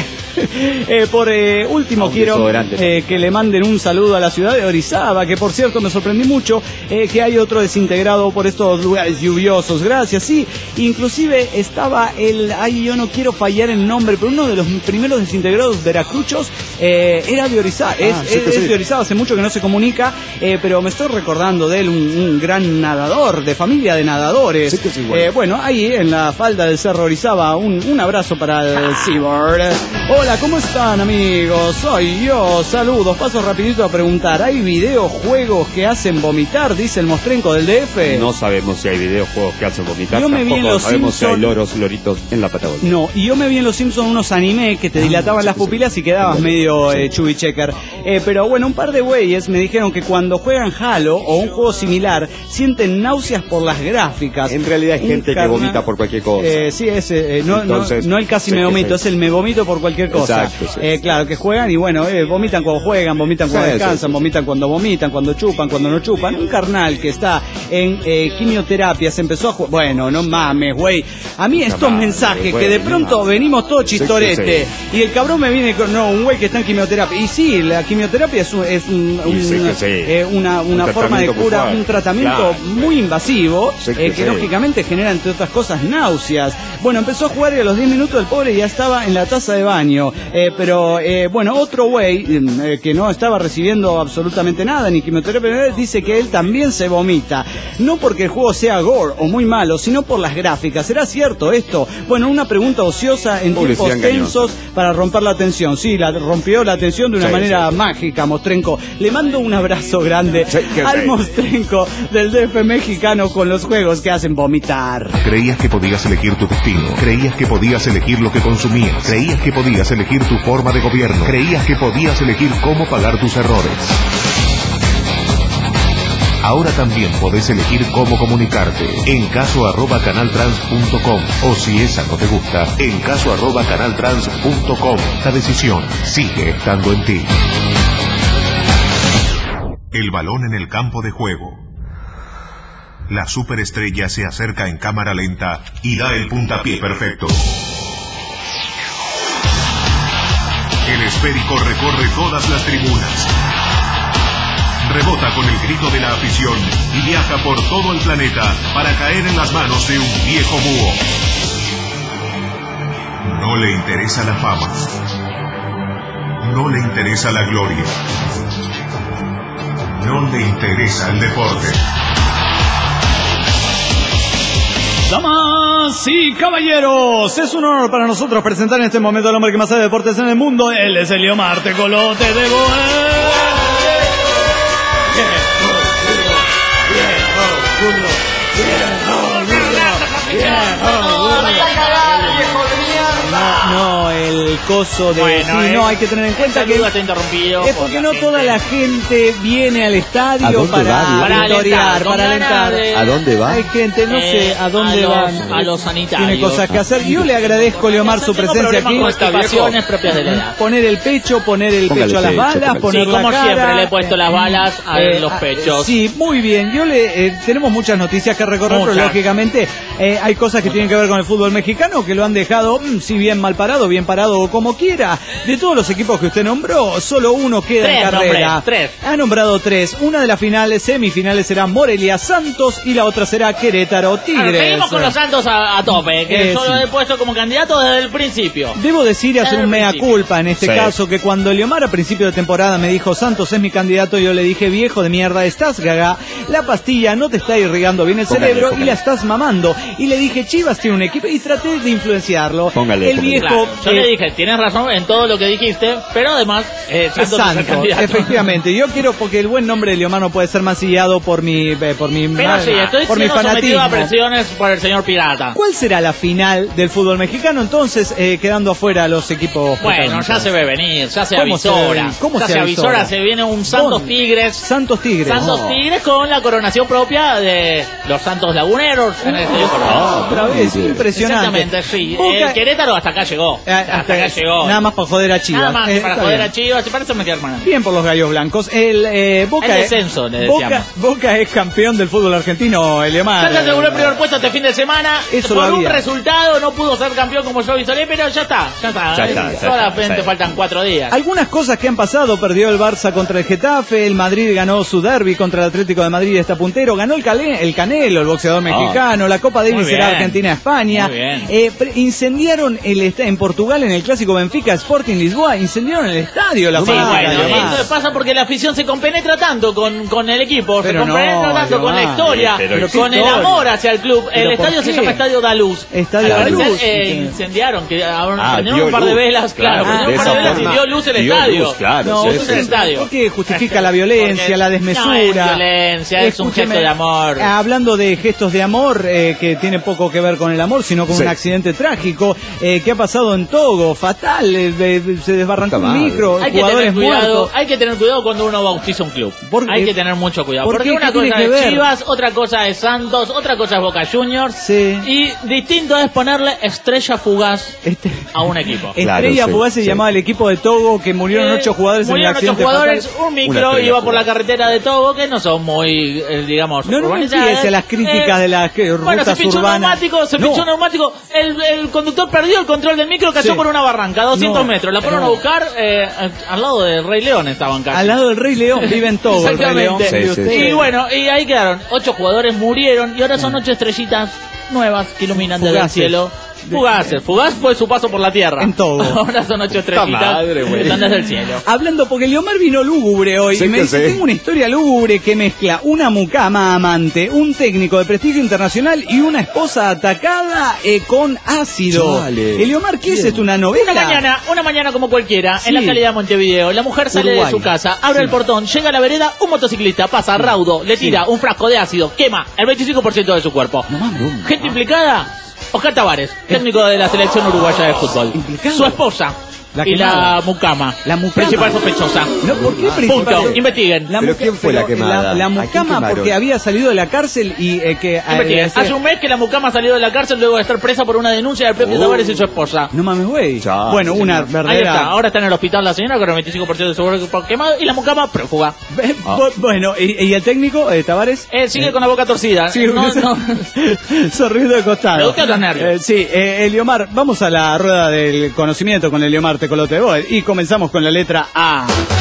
Eh, por eh, último, quiero eh, que le manden un saludo a la ciudad de Orizaba, que por cierto me sorprendí mucho eh, que hay otro desintegrado por estos lugares lluviosos. Gracias, sí. Inclusive estaba el, ay, yo no quiero fallar el nombre, pero uno de los primeros desintegrados veracruchos eh, era de Orizaba. Ah, es, sí, es, sí. es de Orizaba, hace mucho que no se comunica, eh, pero me estoy recordando de él, un, un gran nadador, de familia de nadadores. Sí, sí, bueno. Eh, bueno, ahí en la falda del Cerro Orizaba, un, un abrazo para el Cyborg. Hola, ¿cómo están amigos? Soy yo, saludos, paso rapidito a preguntar, ¿hay videojuegos que hacen vomitar? Dice el mostrenco del D F. No sabemos si hay videojuegos que hacen vomitar, yo me vi en los sabemos Simpson... si hay loros, loritos en la Patagonia. No, y yo me vi en los Simpsons unos anime que te dilataban ah, sí, las pupilas sí. y quedabas sí. medio sí. eh, chubby checker. Eh, pero bueno, un par de güeyes me dijeron que cuando juegan Halo o un juego similar, sienten náuseas por las gráficas. En realidad hay gente Encarna... que vomita por cualquier cosa. Eh, sí, ese, eh, no, Entonces, no, no el casi sí, me vomito, es el me vomito por cualquier cosa. Exacto, sí. eh, claro, que juegan y bueno, eh, vomitan cuando juegan, vomitan cuando sí, descansan, sí, sí. vomitan cuando vomitan, cuando chupan, cuando no chupan. Un carnal que está en eh, quimioterapia se empezó a jugar. Bueno, no mames, güey. A mí estos no, mensajes wey, que de pronto no, venimos todos chistorete sí, sí, sí. y el cabrón me viene con, no, un güey que está en quimioterapia. Y sí, la quimioterapia es, un, es un, un, sí, sí. Eh, una, una un forma de cura, un tratamiento claro. muy invasivo sí, que, eh, que sí. lógicamente genera, entre otras cosas, náuseas. Bueno, empezó a jugar y a los diez minutos el pobre ya estaba en la taza de baño. Eh, pero, eh, bueno, otro güey eh, que no estaba recibiendo absolutamente nada, ni quimioterapia, dice que él también se vomita. No porque el juego sea gore o muy malo, sino por las gráficas. ¿Será cierto esto? Bueno, una pregunta ociosa en tiempos tensos para romper la tensión. Sí, la rompió la tensión de una sí, manera sí. mágica, Mostrenco. Le mando un abrazo grande sí, al sí. Mostrenco del D F mexicano con los juegos que hacen vomitar. Creías que podías elegir tu destino. Creías que podías elegir lo que consumías. Creías que podías elegir tu forma de gobierno. Creías que podías elegir cómo pagar tus errores. Ahora también podés elegir cómo comunicarte en caso arroba canaltrans punto com o si esa no te gusta, en caso arroba canaltrans punto com. La decisión sigue estando en ti. El balón en el campo de juego. La superestrella se acerca en cámara lenta y da el puntapié perfecto. El esférico recorre todas las tribunas. Rebota con el grito de la afición y viaja por todo el planeta para caer en las manos de un viejo búho. No le interesa la fama. No le interesa la gloria. No le interesa el deporte. Damas y caballeros, es un honor para nosotros presentar en este momento al hombre que más sabe de deportes en el mundo. Él es Eliomar Tecolote de Boer. No, no, el coso de... Bueno, sí, eh, no, hay que tener en cuenta que... Está interrumpido es porque no toda la gente viene al estadio para para alentar, para alentar. ¿A dónde va? Hay gente, no sé a dónde a van. Los, a los sanitarios. Tiene cosas que hacer. Yo le agradezco, Leomar, su presencia aquí. Constipaciones propias de la edad. Poner el pecho, poner el Póngale pecho a las pecho, balas, póngale. poner sí, la como cara. siempre le he puesto las balas a eh, los pechos. Sí, muy bien. Yo le eh, tenemos muchas noticias que recorrer, muchas. pero lógicamente eh, hay cosas que tienen que ver con el fútbol mexicano que lo han dejado, mmm, si bien mal parado, bien parado, todo como quiera. De todos los equipos que usted nombró, solo uno queda Tres, en carrera. nombré, tres. Ha nombrado tres. Una de las finales, semifinales será Morelia Santos y la otra será Querétaro Tigres. Bueno, seguimos con los Santos a, a tope, que Eh, yo sí. lo he puesto como candidato desde el principio. Debo decir y hacer Desde un el mea principio. culpa en este Sí. caso, que cuando Eliomar a principio de temporada me dijo Santos es mi candidato, yo le dije, viejo de mierda, estás gaga, la pastilla no te está irrigando bien el Póngale, cerebro póngale. y la estás mamando. Y le dije, Chivas tiene un equipo, y traté de influenciarlo. Póngale, el póngale. viejo Claro, yo eh, le dije, tienes razón en todo lo que dijiste, pero además, eh, es Santos es el Santos, candidato. efectivamente. Yo quiero, porque el buen nombre de Eliomar no puede ser mancillado por mi, eh, por mi, Pero sí, estoy por mi siendo sometido fanatismo. a presiones por el señor Pirata. ¿Cuál será la final del fútbol mexicano entonces, eh, quedando afuera los equipos? Bueno, ya protagonistas? se ve venir, ya se ¿Cómo se ve avisora. venir? ¿Cómo ya se se avisora? avisora, se viene un Santos ¿Dónde? Tigres. Santos Tigres. Santos Oh. Tigres con la coronación propia de los Santos Laguneros en el Estadio Corona. Otra vez, impresionante. Exactamente, sí. Boca- El Querétaro hasta acá llegó. Eh, hasta, acá llegó. Nada más para joder a Chivas. Nada más Eh, para está joder bien. a Chivas. ¿Te parece me queda hermano? Bien por los gallos blancos. El eh, Boca, El es- descenso, le Boca, decíamos. Boca es campeón del fútbol argentino, Eliomar. Ya se aseguró el primer puesto este fin de semana. Eso Por lo un había. resultado no pudo ser campeón como yo avisaré, pero ya está. Ya está. Ya eh, está, ya Solamente está, sí. faltan cuatro días. Algunas cosas que han pasado: perdió el Barça contra el Getafe, el Madrid ganó su derbi contra el Atlético de Madrid, está puntero, ganó el, Cale- el Canelo, el boxeador mexicano, la Copa Davis Muy será bien. Argentina-España. Muy bien. Eh, pre- incendiaron el est- en Portugal en el clásico Benfica Sporting Lisboa, incendiaron el estadio, la Sí, fanática, bueno, Eliomar. esto pasa porque la afición se compenetra tanto con, con el equipo, Pero se compenetra no, tanto con la Eliomar. historia, Pero con qué el historia. amor hacia el club. ¿Pero El por estadio se qué? llama Estadio Daluz. Estadio Al parecer, Daluz. eh, Sí. incendiaron, que ahora Ah, prendieron dio un par de luz, velas, claro, claro, prendieron de un par de esa velas y forma, dio luz el dio estadio. luz, claro, No, sí, luz usted- el estadio. porque justifica la violencia, Porque la desmesura. no es violencia, es un Escúcheme, gesto de amor. Hablando de gestos de amor, eh, que tiene poco que ver con el amor, sino con Sí. un accidente trágico eh, que ha pasado en Togo, fatal, eh, de- se desbarrancó Puta un madre. micro, Hay que jugadores tener cuidado, muertos. hay que tener cuidado cuando uno bautiza un club. ¿Por qué? Hay que tener mucho cuidado. ¿Por Porque qué? una ¿Qué tiene cosa que es ver? Chivas, otra cosa es Santos, otra cosa es Boca Juniors. Sí. Y distinto es ponerle estrella fugaz Este- a un equipo. Estrella Claro, sí, Fugaz se sí. llamaba el equipo de Togo, que murieron Eh, ocho jugadores en el murieron ocho accidente jugadores, fatal. un micro Una estrella iba por la fugaz. carretera de Togo, que no son muy, eh, digamos, No, no me urbanizadas. empieces a las críticas de las que- Bueno, se rutas pinchó un urbanas. neumático, se No. pinchó un neumático, el, el conductor perdió el control del micro, cayó Sí. por una barranca, doscientos No, metros, la fueron no. a buscar, eh, al lado del Rey León estaban casi. Al lado del Rey León, vive en Togo el Rey León. Exactamente. Sí, sí, Usted- Y bueno, y ahí quedaron. Ocho jugadores murieron y ahora son ocho estrellitas nuevas que iluminan desde el Fugaces. cielo. Fugaces. Fugaz fue su paso por la tierra. En Togo. Ahora son ocho estrellitas madre, que güey. están desde el cielo. Hablando, porque Eliomar vino lúgubre hoy Sí y me que dice, sí. tengo una historia lúgubre que mezcla una mucama amante, un técnico de prestigio internacional y una esposa atacada eh, con ácido. Chale. Eliomar, ¿qué es esto? ¿Una novela? Una mañana, una mañana como cualquiera, Sí. en la calidad de Montevideo, la mujer sale Uruguay. de su casa, abre Sí. el portón, llega a la vereda, un motociclista pasa raudo, le tira un frasco de ácido, quema el veinticinco por ciento de su cuerpo. No mames. Gente implicada, Oscar Tavares, técnico de la selección uruguaya de fútbol. ¿Implicado? Su esposa La y quemada. la mucama. La mucama. Principal sospechosa. No, ¿por qué principal? Punto. Investiguen. La ¿Pero muca- quién fue la pero quemada? La, ¿A la quién mucama quemaron? porque había salido de la cárcel y eh, que... eh, Investiguen. decía- Hace un mes que la mucama salió de la cárcel luego de estar presa por una denuncia del propio Oh. Tavares y su esposa. No mames, güey. Chao, Bueno, sí, una no. Ahí verdadera... está, ahora está en el hospital la señora con el veinticinco por ciento de su cuerpo quemado y la mucama prófuga. Ve- Ah. bu- Bueno, ¿y, y el técnico, eh, Tavares? Eh, sigue con la boca torcida. Sí, no, no. sonriendo de costado. Producto de los nervios. Eh, sí, eh, Eliomar, vamos a la rueda del conocimiento con Eliomar Tecolote Boy y comenzamos con la letra A.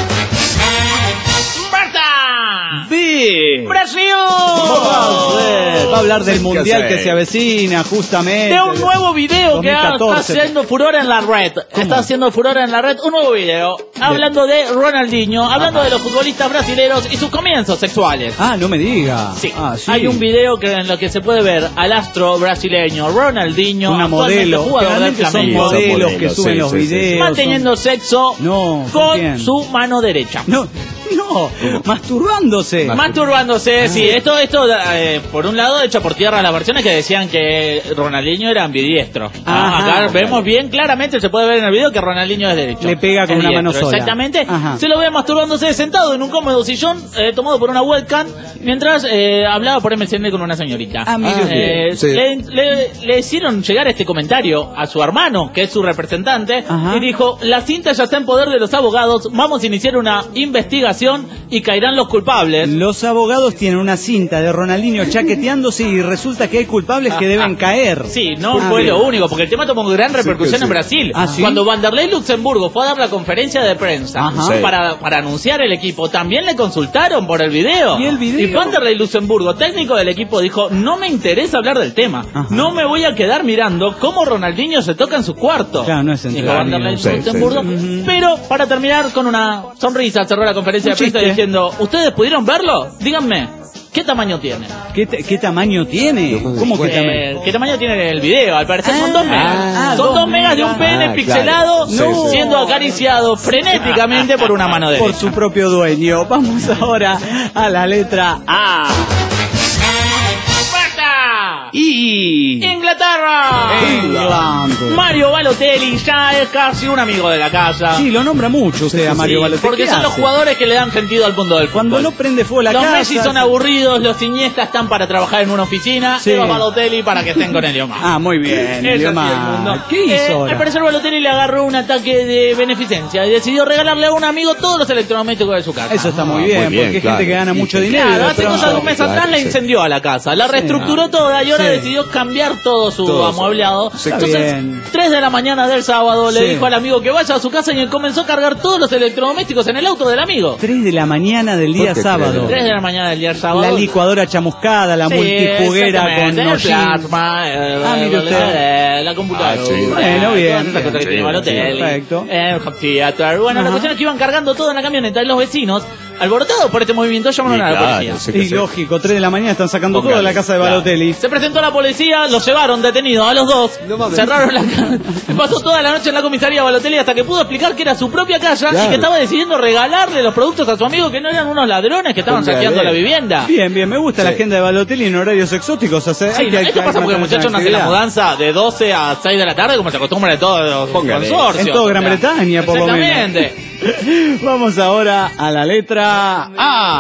¡Marta! B. ¡Brasil! Va a hablar del Sí, mundial ¿qué que hace? se avecina justamente. De un nuevo video que está dos mil catorce. haciendo furor en la red. Está haciendo furor en la red un nuevo video. Hablando de Ronaldinho, hablando de los futbolistas brasileños y sus comienzos sexuales. Ah, no me diga. Sí. Ah, sí. Hay un video que en lo que se puede ver al astro brasileño Ronaldinho, Una actualmente modelo. jugador del Generalmente son Flamengo, modelos Son que modelos, suben sí, los sí, sí. videos. manteniendo sexo No, ¿con con quién? su mano derecha. son- No, no, masturbándose. Masturbándose, sí. Esto, esto eh, por un lado, echa por tierra las versiones que decían que Ronaldinho era ambidiestro. Ah, Ajá. acá vemos bien claramente, se puede ver en el video que Ronaldinho es derecho. Le pega con Es una mano diestro, sola. Exactamente. Ajá. Se lo ve masturbándose sentado en un cómodo sillón, eh, tomado por una webcam, mientras eh, hablaba por M S N con una señorita. Ah, mire usted. Eh, Sí. le, le- le hicieron llegar este comentario a su hermano, que es su representante, Ajá. y dijo, la cinta ya está en poder de los abogados, vamos a iniciar una investigación investigación y caerán los culpables. Los abogados tienen una cinta de Ronaldinho chaqueteándose y resulta que hay culpables que deben caer. Sí, no Ah, fue bien. lo único, porque el tema tomó gran repercusión sí. en Brasil. Ah, ¿sí? Cuando Vanderlei Luxemburgo fue a dar la conferencia de prensa Ajá. Sí. para, para anunciar el equipo, también le consultaron por el video. ¿Y el video? Y Vanderlei Luxemburgo, técnico del equipo, dijo, no me interesa hablar del tema. Ajá. No me voy a quedar mirando cómo Ronaldinho se toca en su cuarto. Claro, no es Dijo entretenido. Vanderlei Sí, Luxemburgo. sí, sí. Pero para terminar con una sonrisa, cerró la conferencia Un de prensa chiste. diciendo, ¿ustedes pudieron verlo? Díganme, ¿qué tamaño tiene? ¿Qué, te- qué tamaño tiene? ¿Cómo que Eh, tamaño? ¿Qué tamaño tiene el video? Al parecer son Ah, dos megas. ah, son dos dos megas de un megas. pene Ah, pixelado claro. Sí, sí. siendo acariciado frenéticamente por una mano derecha. Por su propio dueño. Vamos ahora a la letra A. ¡Marta! Y... ¡Inglaterra! England. Mario Balotelli ya es casi un amigo de la casa. Sí, lo nombra mucho usted a Mario Sí, Balotelli. porque ¿Qué son los hace? jugadores que le dan sentido al mundo del Cuando fútbol. no prende fuego la Los casa... Messi son aburridos, los Iniesta están para trabajar en una oficina, Sí. y los Balotelli para que estén con Eliomar. Ah, muy bien. Es así Eliomar. el mundo. ¿Qué hizo Eh, ahora? Al parecer Balotelli le agarró un ataque de beneficencia y decidió regalarle a un amigo todos los electrodomésticos de su casa. Eso está muy Ah, bien, muy bien, porque hay claro. gente que gana Sí, mucho sí. dinero. Claro, de hace pronto- cosa de un mes Claro, atrás le sí. incendió a la casa, la Sí, reestructuró toda y ahora sí. decidió cambiar todo su Todo. amueblado. Está Entonces, bien. tres de la mañana del sábado le Sí. dijo al amigo que vaya a su casa y comenzó a cargar todos los electrodomésticos en el auto del amigo. tres de la mañana del día ¿Por qué sábado. creo? tres de la mañana del día sábado. La licuadora chamuscada, la Sí, multijuguera con exactamente, el hollín. plasma, eh, Ah, mire usted. eh, la computadora. Ah, sí. Bueno, bien, todas estas cosas que bien, tiene sí, Balotelli, perfecto. el home theater. Bueno, la Ajá. cuestión es que iban cargando todo en la camioneta y los vecinos, alborotados por este movimiento, llamaron Sí, a la claro, policía. sí que Y sí. lógico, tres de la mañana están sacando todo de la casa de Claro. Balotelli. Se presentó la policía, los llevaron detenidos a los dos, No mames. cerraron la casa, pasó toda la noche en la comisaría Balotelli hasta que pudo explicar que era su propia casa y Claro. que estaba decidiendo regalarle los productos a su amigo, que no eran unos ladrones que estaban Póngale. saqueando la vivienda. Bien, bien, me gusta la Sí. agenda de Balotelli en horarios exóticos. O sea, Sí, hay que- hay esto que pasa porque el mantener muchacho esa nace la actividad. mudanza de doce a seis de la tarde, como se acostumbra en todos los Póngale. consorcios. En toda Gran O sea, Bretaña, por lo menos. Exactamente. Vamos ahora a la letra A.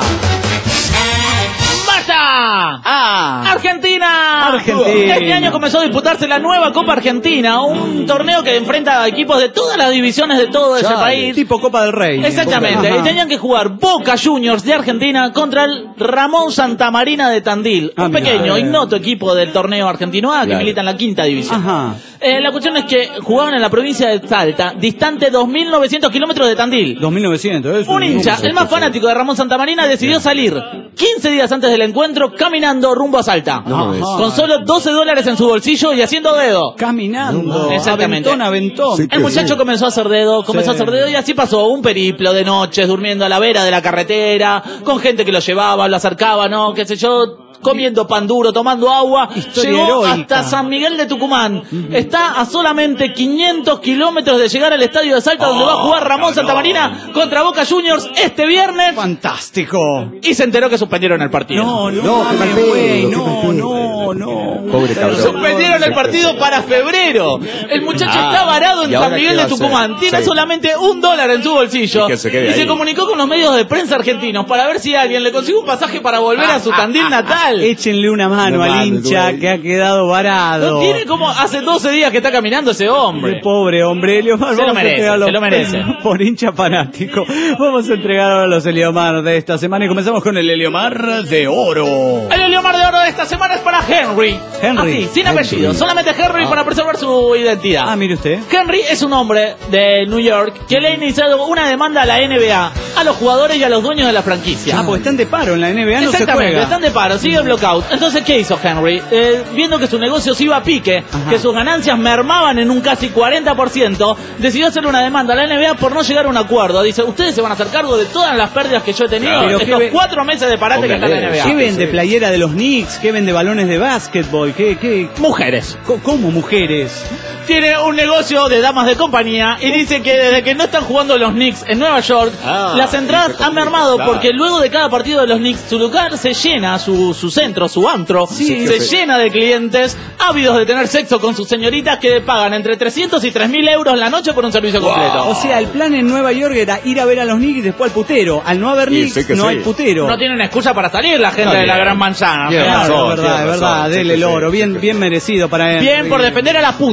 ¡Basta! A. ¡Argentina! Argentina. Este año comenzó a disputarse la nueva Copa Argentina, un torneo que enfrenta a equipos de todas las divisiones de todo ese Chale. país. Tipo Copa del Rey. Exactamente, Ajá. y tenían que jugar Boca Juniors de Argentina contra el Ramón Santamarina de Tandil, Ah, un mira. pequeño, ignoto equipo del torneo argentino A que Claro. milita en la quinta división. Ajá. Eh, la cuestión es que jugaban en la provincia de Salta, distante dos mil novecientos kilómetros de Tandil. dos mil novecientos. es Un hincha, el más fanático de Ramón Santamarina, decidió salir quince días antes del encuentro caminando rumbo a Salta. No me Ajá. Con solo doce dólares en su bolsillo y haciendo dedo. Caminando. Exactamente. Aventón, aventón. Sí. El muchacho Sí. comenzó a hacer dedo, comenzó Sí. a hacer dedo y así pasó un periplo de noches durmiendo a la vera de la carretera, con gente que lo llevaba, lo acercaba, ¿no? Qué sé yo, comiendo pan duro, tomando agua. Historia Llegó heroica. hasta San Miguel de Tucumán. Está a solamente quinientos kilómetros de llegar al estadio de Salta, donde va a jugar Ramón Santamarina contra Boca Juniors este viernes. Fantástico. Y se enteró que suspendieron el partido. No, no, No, qué mames, mal pedo, güey, qué no, mal pedo. no, no. Pobre cabrón. Suspendieron el partido para febrero. El muchacho Ah, está varado en ¿y San ahora Miguel qué de va a hacer? Tucumán. Tiene Sí. solamente un dólar en su bolsillo. Y que se quede Y se ahí. comunicó con los medios de prensa argentinos para ver si alguien le consigue un pasaje para volver a su Tandil natal. Échenle una mano Una al mano, hincha güey. que ha quedado varado. No tiene como hace doce días que está caminando ese Qué hombre. pobre hombre, Eliomar. Se lo vamos a merece, entregar los se lo merece. premios por hincha fanático. Vamos a entregar ahora los Eliomar de esta semana y comenzamos con el Eliomar de oro. El Eliomar de oro de esta semana es para Henry. Henry. Así, sin apellido. Henry. Solamente Henry para preservar su identidad. Ah, mire usted. Henry es un hombre de New York que le ha iniciado una demanda a la N B A, a los jugadores y a los dueños de la franquicia. Ah, porque están de paro en la N B A, no se Exactamente, juega. están de paro, sigue el blockout. Entonces, ¿qué hizo Henry? Eh, viendo que su negocio se iba a pique, Ajá. que sus ganancias mermaban en un casi cuarenta por ciento, decidió hacer una demanda a la N B A por no llegar a un acuerdo. Dice, ustedes se van a hacer cargo de todas las pérdidas que yo he tenido Pero estos qué ve- cuatro meses de parate que está en la N B A. ¿Qué vende? ¿Playera de los Knicks? ¿Qué vende? ¿Balones de básquetbol? ¿Qué, qué? Mujeres. Co- ¿Cómo mujeres? Tiene un negocio de damas de compañía y dice que desde que no están jugando los Knicks en Nueva York, Ah, las entradas qué han mermado claro. porque luego de cada partido de los Knicks su lugar se llena, su, su centro, su antro, Sí, se sí. llena de clientes ávidos de tener sexo con sus señoritas que pagan entre trescientos y tres mil euros la noche por un servicio completo. O sea, el plan en Nueva York era ir a ver a los Knicks y después al putero. Al no haber Sí, Knicks, sí que no sí. hay putero. No tienen excusa para salir la gente Está de la bien. Gran Manzana. Tiene Claro, razón, es verdad, tiene es verdad. razón, sí Dele que el sí, oro. sí Bien, que bien sí. merecido para él. Bien por defender a las putas, porque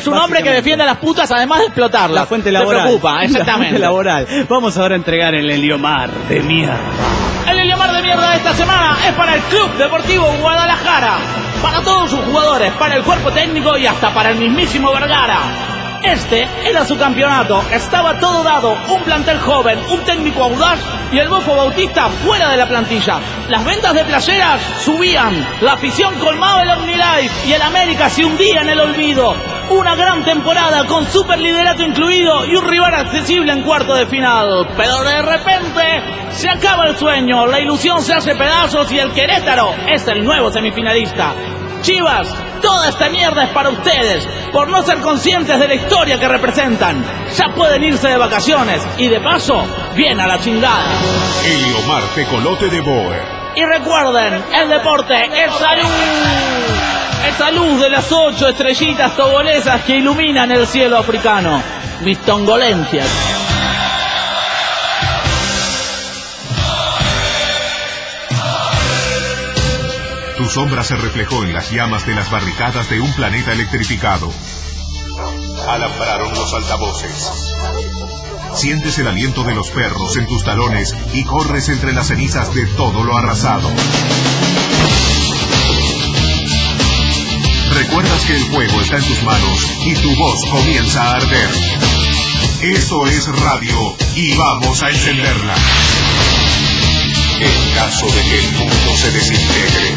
Es un hombre que defiende a las putas además de explotarlas. La fuente laboral. Se preocupa, exactamente. La fuente laboral. Vamos ahora a entregar el Heliomar de mierda. El Heliomar de mierda de esta semana es para el Club Deportivo Guadalajara. Para todos sus jugadores, para el cuerpo técnico y hasta para el mismísimo Vergara. Este era su campeonato, estaba todo dado, un plantel joven, un técnico audaz y el Bofo Bautista fuera de la plantilla. Las ventas de playeras subían, la afición colmaba el OmniLife y el América se hundía en el olvido. Una gran temporada con superliderato incluido y un rival accesible en cuarto de final. Pero de repente se acaba el sueño, la ilusión se hace pedazos y el Querétaro es el nuevo semifinalista. Chivas, toda esta mierda es para ustedes, por no ser conscientes de la historia que representan. Ya pueden irse de vacaciones y de paso, bien a la chingada. Heliomar Tecolote de Boer. Y recuerden, el deporte es salud. Esa luz de las ocho estrellitas togolesas que iluminan el cielo africano. Mis tongolencias. Tu sombra se reflejó en las llamas de las barricadas de un planeta electrificado. Alambraron los altavoces. Sientes el aliento de los perros en tus talones y corres entre las cenizas de todo lo arrasado. Recuerdas que el fuego está en tus manos y tu voz comienza a arder. Esto es radio y vamos a encenderla. En caso de que el mundo se desintegre.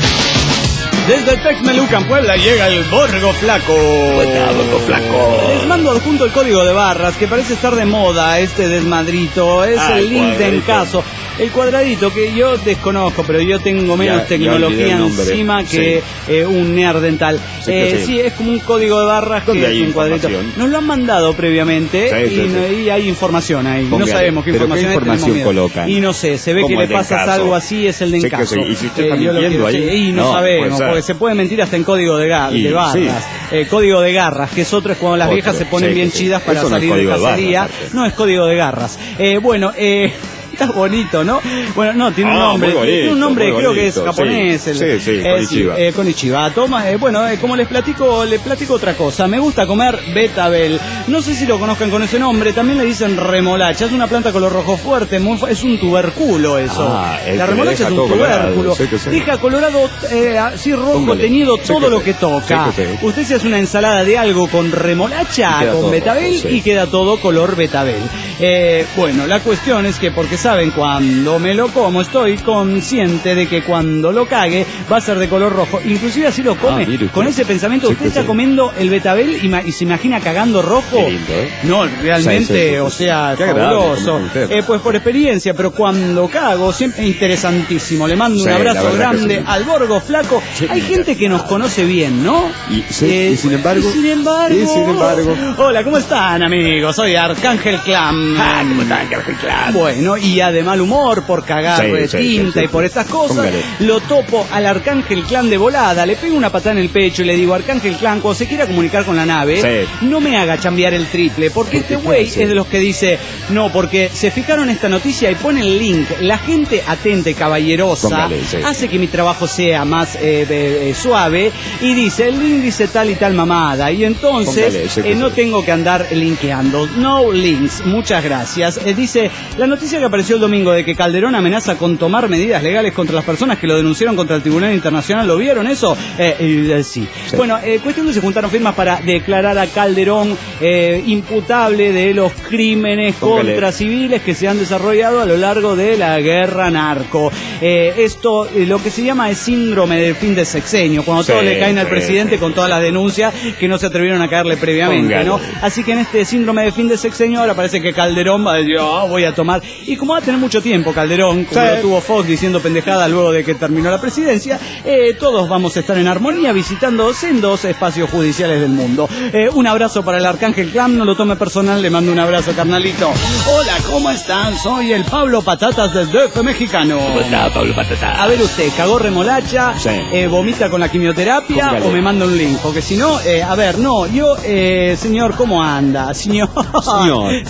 Desde Texmelucan, Puebla, llega el Borgo Flaco. Buena, Borgo Flaco. Les mando adjunto el código de barras, que parece estar de moda este desmadrito. Es Ah, el el link de en cuadradito. caso. El cuadradito que yo desconozco, pero yo tengo menos Ya, ya tecnología olvidé el nombre. encima que Sí. eh, un neandertal. Sí, Eh, que sí. sí, es como un código de barras ¿Dónde que hay es un cuadradito. información? Nos lo han mandado previamente Sí, y, sí, no- sí. y hay información ahí. Póngale. No sabemos qué ¿Pero qué información es. información tenemos miedo. colocan? Y no sé, se ve Como que le el de pasas Encaso. algo así, es el de Sí, que Encaso. sí. ¿Y si usted Eh, está yo lo mintiendo quiero- ahí? sí, y no, No, sabemos, puede ser. porque se puede mentir hasta en código de, ga- Y, de barras. sí. Eh, código de garras, que es otro, es cuando las Otro, viejas se ponen sí, bien que sí. chidas para Eso no es salir de código de barras, cacería. aparte. No, es código de garras. Eh, bueno, eh... Está bonito, ¿no? Bueno, no, tiene un Ah, nombre. muy bonito, tiene un nombre, muy creo que es bonito, japonés. sí. el- Sí, sí, eh, Konichiwa. eh, Konichiwa. Toma, eh, bueno, eh, como les platico, les platico otra cosa. Me gusta comer betabel. No sé si lo conozcan con ese nombre. También le dicen remolacha. Es una planta color rojo fuerte. Muy fu- es un tubérculo eso. Ah, el La que le remolacha deja es un todo colorado, tubérculo. sí que sí. Deja colorado, eh, así rojo, Póngale. teñido Sí todo que lo sí. que toca. Sí que sí. Usted se hace una ensalada de algo con remolacha, Y queda con todo betabel rojo, sí. y queda todo color betabel. Eh, bueno, la cuestión es que, porque saben, cuando me lo como, estoy consciente de que cuando lo cague va a ser de color rojo. Inclusive así lo come. Ah, mire usted. Con ese pensamiento, Sí, usted que está sí. comiendo el betabel y, ma- y se imagina cagando rojo. Qué lindo, ¿eh? No, realmente, Sí, sí, sí, o sí. sea, Qué agradable fabuloso. comer con usted. Eh, pues por experiencia, pero cuando cago, siempre interesantísimo. Le mando un Sí, la abrazo verdad que grande sí. al Borgo Flaco. Sí, Hay gente que nos conoce bien, ¿no? Y, sí, y sin embargo. y sin embargo. Y sin embargo. Hola, ¿cómo están, amigos? Soy Arcángel Clam. Ah, ¿cómo están, Arcángel Clam? Bueno, y a de mal humor por cagar Sí, de sí, tinta sí, sí, y por sí. estas cosas, Póngale. lo topo al Arcángel Clan de volada, le pego una patada en el pecho y le digo, Arcángel Clan, cuando se quiera comunicar con la nave, Sí. no me haga chambear el triple, porque este güey Sí. es de los que dice, no, porque se fijaron esta noticia y pone el link, la gente atenta y caballerosa Póngale, sí. hace que mi trabajo sea más eh, eh, eh, suave y dice, el link dice tal y tal mamada, y entonces Póngale, sí que eh, no sí. tengo que andar linkeando, no links, muchas gracias. Eh, dice, la noticia que apareció el domingo de que Calderón amenaza con tomar medidas legales contra las personas que lo denunciaron contra el Tribunal Internacional, ¿lo vieron eso? Eh, eh, sí. Sí. Bueno, eh, cuestión que se juntaron firmas para declarar a Calderón eh, imputable de los crímenes Póngale. contra civiles que se han desarrollado a lo largo de la guerra narco. Eh, esto, eh, lo que se llama es síndrome del fin de sexenio, cuando Sí, todos le caen al sí, presidente sí. con todas las denuncias que no se atrevieron a caerle previamente, Póngale. ¿no? Así que en este síndrome de fin de sexenio ahora parece que Calderón va a decir, "Ah, voy a tomar", y como va a tener mucho tiempo Calderón, como Sí. lo tuvo Fox diciendo pendejada luego de que terminó la presidencia, eh, todos vamos a estar en armonía visitando sendos espacios judiciales del mundo. Eh, un abrazo para el Arcángel Clam, no lo tome personal, le mando un abrazo, carnalito. Hola, ¿cómo están? Soy el Pablo Patatas del D F mexicano. ¿Cómo está, Pablo Patata? A ver usted, ¿cagó remolacha? Sí. Eh, ¿Vomita con la quimioterapia? Póngale. ¿O me manda un link? Porque si no, eh, a ver, no, yo, eh, señor, ¿cómo anda? Señor. Señor. Señor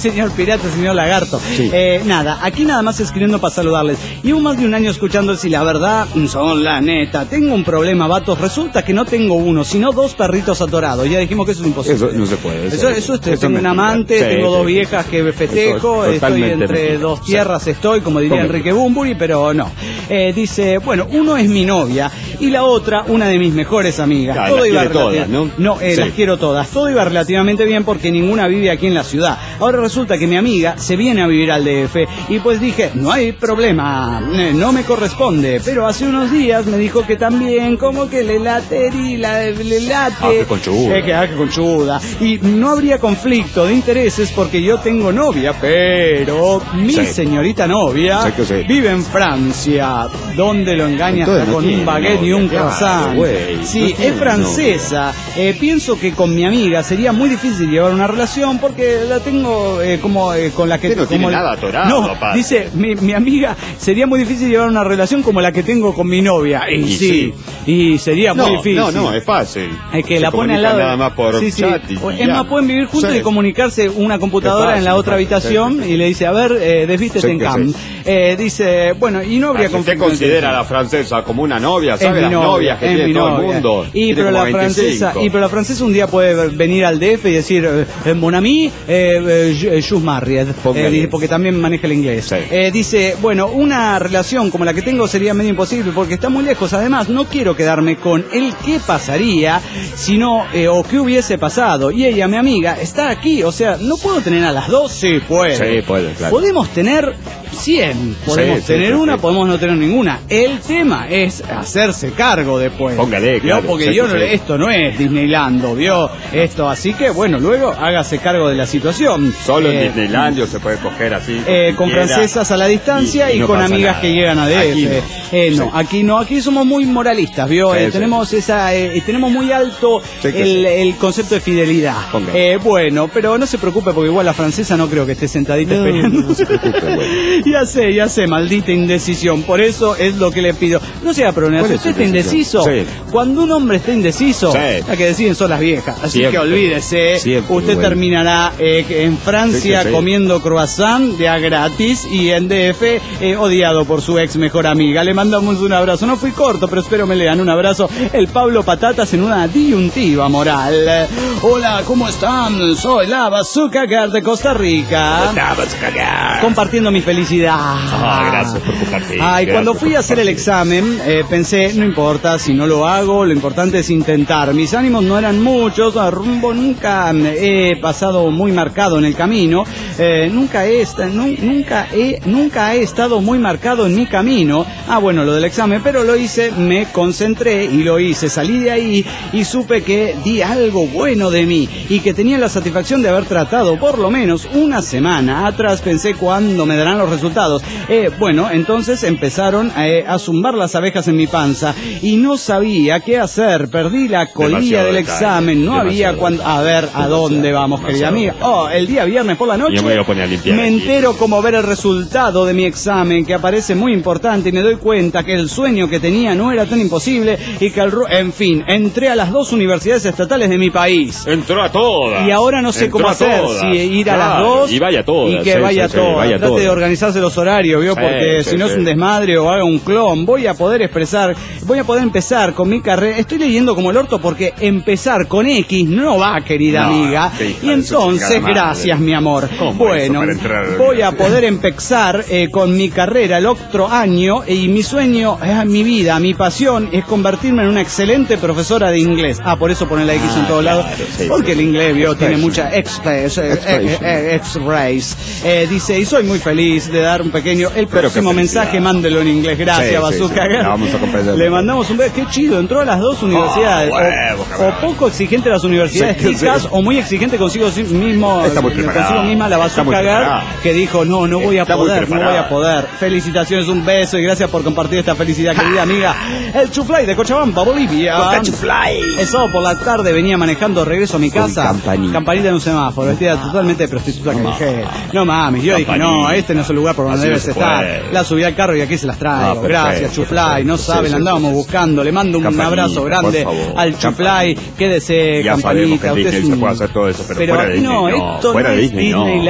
pirata, señor Lagarto. Sí. Eh, nada, aquí nada más escribiendo para saludarles. Llevo más de un año escuchando si la verdad son la neta. Tengo un problema, vatos. Resulta que no tengo uno, sino dos perritos atorados. Ya dijimos que eso es imposible. Eso no se puede. Eso, eso, eso es, tengo es un mentira. amante, Sí, tengo sí, dos sí. viejas que festejo, Eso es estoy totalmente entre mentira. dos Sí. tierras, estoy, como diría Correcto. Enrique Bunbury, pero no. Eh, dice, bueno, uno es mi novia y la otra una de mis mejores amigas. Ah, Todo las iba quiere relativa- todas, ¿no? No, eh, Sí. las quiero todas. Todo iba relativamente bien porque ninguna vive aquí en la ciudad. Ahora resulta que mi amiga se viene a vivir al D F y pues dije, no hay problema, eh, no me corresponde. Pero hace unos días me dijo que también, como que le late y la, le late. Ah, qué conchuda. Eh, que, ah, qué conchuda. Y no habría conflicto de intereses porque yo tengo novia, pero mi Sí. señorita novia Sí que sí. vive en Francia, donde lo engaña Entonces hasta no con un tiene baguette y novia, un claro, croissant. güey, Sí, no es tiene francesa. Eh, pienso que con mi amiga sería muy difícil llevar una relación porque la tengo eh, como eh, con la que... Usted no tiene como- nada atorado, No, aparte. dice, mi, mi amiga, sería muy difícil llevar una relación como la que tengo con mi novia. Y, Y sí, y sería muy No, difícil. no, no, es fácil. Es que Se la pone al comunican lado. nada más por sí, sí. chat y O- es ya. más, pueden vivir juntos Sí. y comunicarse una computadora Qué en la fácil, otra fácil, habitación sí, sí. y le dice, a ver, eh, desvístete Sí, en que cam. sí. Eh, dice, bueno, y no habría Ah, si usted conflicto. considera a la francesa como una novia, Es ¿sabe mi las novia, novias que es tiene mi todo el novia. mundo? Y Tiene pero como la veinticinco. francesa, y pero la francesa un día puede venir al D F y decir, eh, eh, mon ami, eh, eh, je- je suis maried, Póngale. eh, dice, porque también maneja el inglés. Sí. Eh, dice, bueno, una relación como la que tengo sería medio imposible porque está muy lejos. Además, no quiero quedarme con el qué pasaría, sino eh, o qué hubiese pasado. Y ella, mi amiga, está aquí. O sea, ¿no puedo tener a las dos? Sí, puede. Sí, puede, claro. Podemos tener cien, podemos Sí, sí, tener sí, una, sí. podemos no tener ninguna. El tema es hacerse cargo después. Póngale, ¿Vio? claro, Porque sí, yo sí, no, sí. esto no es Disneyland, ¿vio? Esto, así que bueno, luego hágase cargo de la situación. Solo Eh, en Disneylandia se puede coger así. eh, con quiera, francesas a la distancia y, no con pasa amigas nada. que llegan a D F. Aquí no. Eh, no, Sí. aquí no, aquí somos muy moralistas, ¿vio? Sí, Eh, sí. tenemos esa, eh, tenemos muy alto Sí que el, sí. el concepto de fidelidad. Ponga. Eh, bueno, pero no se preocupe porque igual la francesa no creo que esté sentadita esperando. No se preocupe, güey. Ya sé, ya sé, maldita indecisión. Por eso es lo que le pido. No sea problema. ¿Cuál Si es usted su está indeciso, indecisión? Sí. cuando un hombre está indeciso, Sí. la que deciden son las viejas. Así Siempre. que olvídese. Siempre, usted güey. terminará eh, en Francia Sí, sí, sí. comiendo croissant de a gratis y en D F eh, odiado por su ex mejor amiga. Le mandamos un abrazo. No fui corto, pero espero me lean un abrazo. El Pablo Patatas en una disyuntiva moral. Hola, ¿cómo están? Soy la Bazooka Girl de Costa Rica. Compartiendo mi felicidad. Ah, gracias por compartir. Ay, Gracias cuando por fui a hacer el compartir. examen, eh, pensé, no importa si no lo hago, lo importante es intentar. Mis ánimos no eran muchos, a rumbo nunca he pasado muy marcado en el camino, eh, nunca he, esta- nu- nunca he, nunca he estado muy marcado en mi camino. Ah, bueno, lo del examen, pero lo hice, me concentré y lo hice. Salí de ahí y supe que di algo bueno de mí y que tenía la satisfacción de haber tratado por lo menos una semana atrás. Pensé cuándo me darán los resultados. Eh, bueno, entonces empezaron eh, a zumbar las abejas en mi panza y no sabía qué hacer. Perdí la colilla Demasiado del detalle, examen. No demasiado había cuando... A ver, ¿a demasiado, dónde vamos, querida amiga? demasiado. Oh, el día viernes por la noche Yo me voy a poner a limpiar me aquí. entero cómo ver el resultado de mi examen, que aparece muy importante, y me doy cuenta que el sueño que tenía no era tan imposible y que el... ru- En fin, entré a las dos universidades estatales de mi país. Entró a todas. Y ahora no sé Entró cómo a hacer, todas. si ir a las Claro, dos y vaya a todas. y que sí, vaya a sí, sí, todas. vaya a Trate de todas. organizarse los horarios, ¿vio? Sí, Porque sí, si no sí. es un desmadre o haga un clon, voy a poder expresar, voy a poder empezar con mi carrera. Estoy leyendo como el orto porque empezar con X no va, querida No, amiga. qué hija Y de su entonces, chingada madre. gracias, mi amor. ¿Cómo Bueno, hizo para entrar a la voy a universidad? poder empezar eh, con mi carrera el otro año y mi sueño, eh, mi vida, mi pasión es convertirme en una excelente profesora de inglés. Ah, por eso ponen la X Ah, en todos claro, lados. sí, Porque sí. el inglés, vio, tiene Expression. mucha express, eh, Expression. eh, eh, X-rays. Eh, dice, y soy muy feliz de dar un pequeño... El Pero próximo qué felicidad. mensaje, mándelo en inglés. Gracias, Sí, sí, Bazooka. sí, la vamos a comprender. Le mandamos un beso. Qué chido, entró a las dos universidades. Oh, huevo, o, cabrón. o poco exigente las universidades Sí, sí. chicas, o muy exigente consigo sí mismo. Está muy preparada. Consigo misma la Está muy Bazooka Girl, preparada. que dijo, no, no voy a Está muy poder, no voy preparada. a poder. Felicitaciones, un beso y gracias por compartir esta felicidad, querida amiga. El Chuflay de Cochabamba, Bolivia. Costa Chuflay. El sábado por la tarde venía manejando regreso a mi Con casa. campanita. Campanita en un semáforo, vestida totalmente de prostituta No callejera. No mames, yo dije, no, Campanita. este no es el lugar por donde Así no debes se estar. puede. La subí al carro y aquí se las traigo. Ah, perfecto, Gracias, Chuflay. No perfecto. saben, Sí, sí, andábamos sí, sí. buscando. Le mando un Campanita, abrazo grande por favor. al Chuflay. Quédese, Ya sabemos que campanita. en Usted Disney es se un- puede hacer todo eso, pero, Pero fuera de Disney no, no. esto fuera no de es Disney no. Disneyland.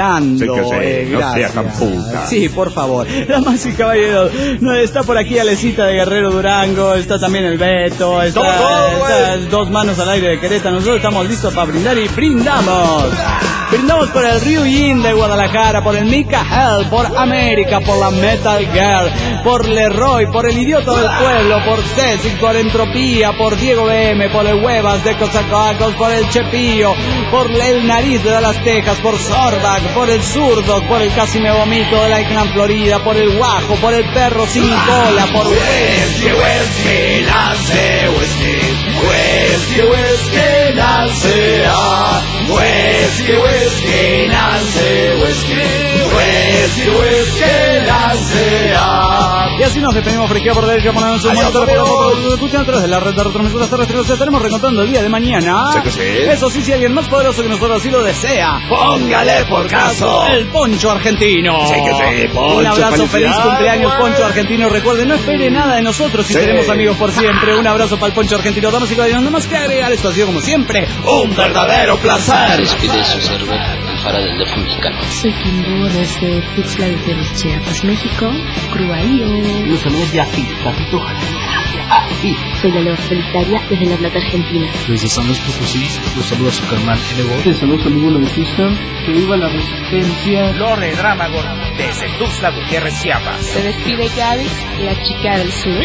esperando. Sí, que sí, eh, no gracias. sea tan puta. Sí, por favor. Damas y caballeros, no, está por aquí Alecita de Guerrero Durango, está también el Beto, está, Todo, todo, está Dos Manos al Aire de Querétaro. Nosotros estamos listos para brindar y brindamos. Brindamos por el Ryu Yin de Guadalajara, por el Mika Hell, por América, por la Metal Girl, por Leroy, por el Idiota del Pueblo, por Ceci, por Entropía, por Diego B M, por el Huevas de Cozacacos, por el Chepillo, por el Nariz de Dallas, Texas, por Sorback, por el Zurdo, por el Casi Me Vomito de Lakeland, Florida, por el Guajo, por el Perro Sin Cola, por Whisky, whisky, nace whisky, whisky, whisky, nace ah, whisky, whisky, nace whisky, whisky, whisky, nace ah. Y así nos despedimos por izquierda, por derecha, por la noche, nos escuchan a través de la red de retransmisoras terrestres. Nos estaremos reencontrando el día de mañana. Sí que sí. Eso sí, si alguien más poderoso que nosotros así lo desea, Póngale por caso. el Poncho Argentino. Sí que sí, Poncho, Un abrazo, feliz felicidades. cumpleaños, Poncho Argentino. Recuerden, no espere nada de nosotros y Sí. seremos amigos por siempre. Un abrazo para el Poncho Argentino. Damas y caballeros, nada más que agregar, esto ha sido como siempre Un verdadero placer. Despide su cerveza el faro del D F mexicano. Soy Kimbo desde Tuxtla Gutiérrez, Chiapas, México. Cruaío. Los saludos de aquí, Capito. Soy la Leo Solitaria desde La Plata, Argentina. Desde San Luis Potosí, los saluda su carnal N V O. Te saludos amigos de Houston, que viva la resistencia. Lore Dramagon desde Tuxtla Gutiérrez, Chiapas. Se despide Gaby, la chica del sur.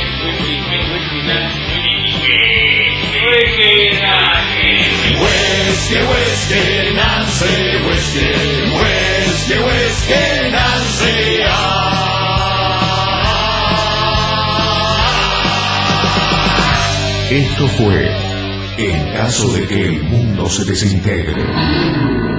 Whisky, whisky, Nancy, whisky, whisky, whisky, Nancy, ah. Esto fue En caso de que el mundo se desintegre.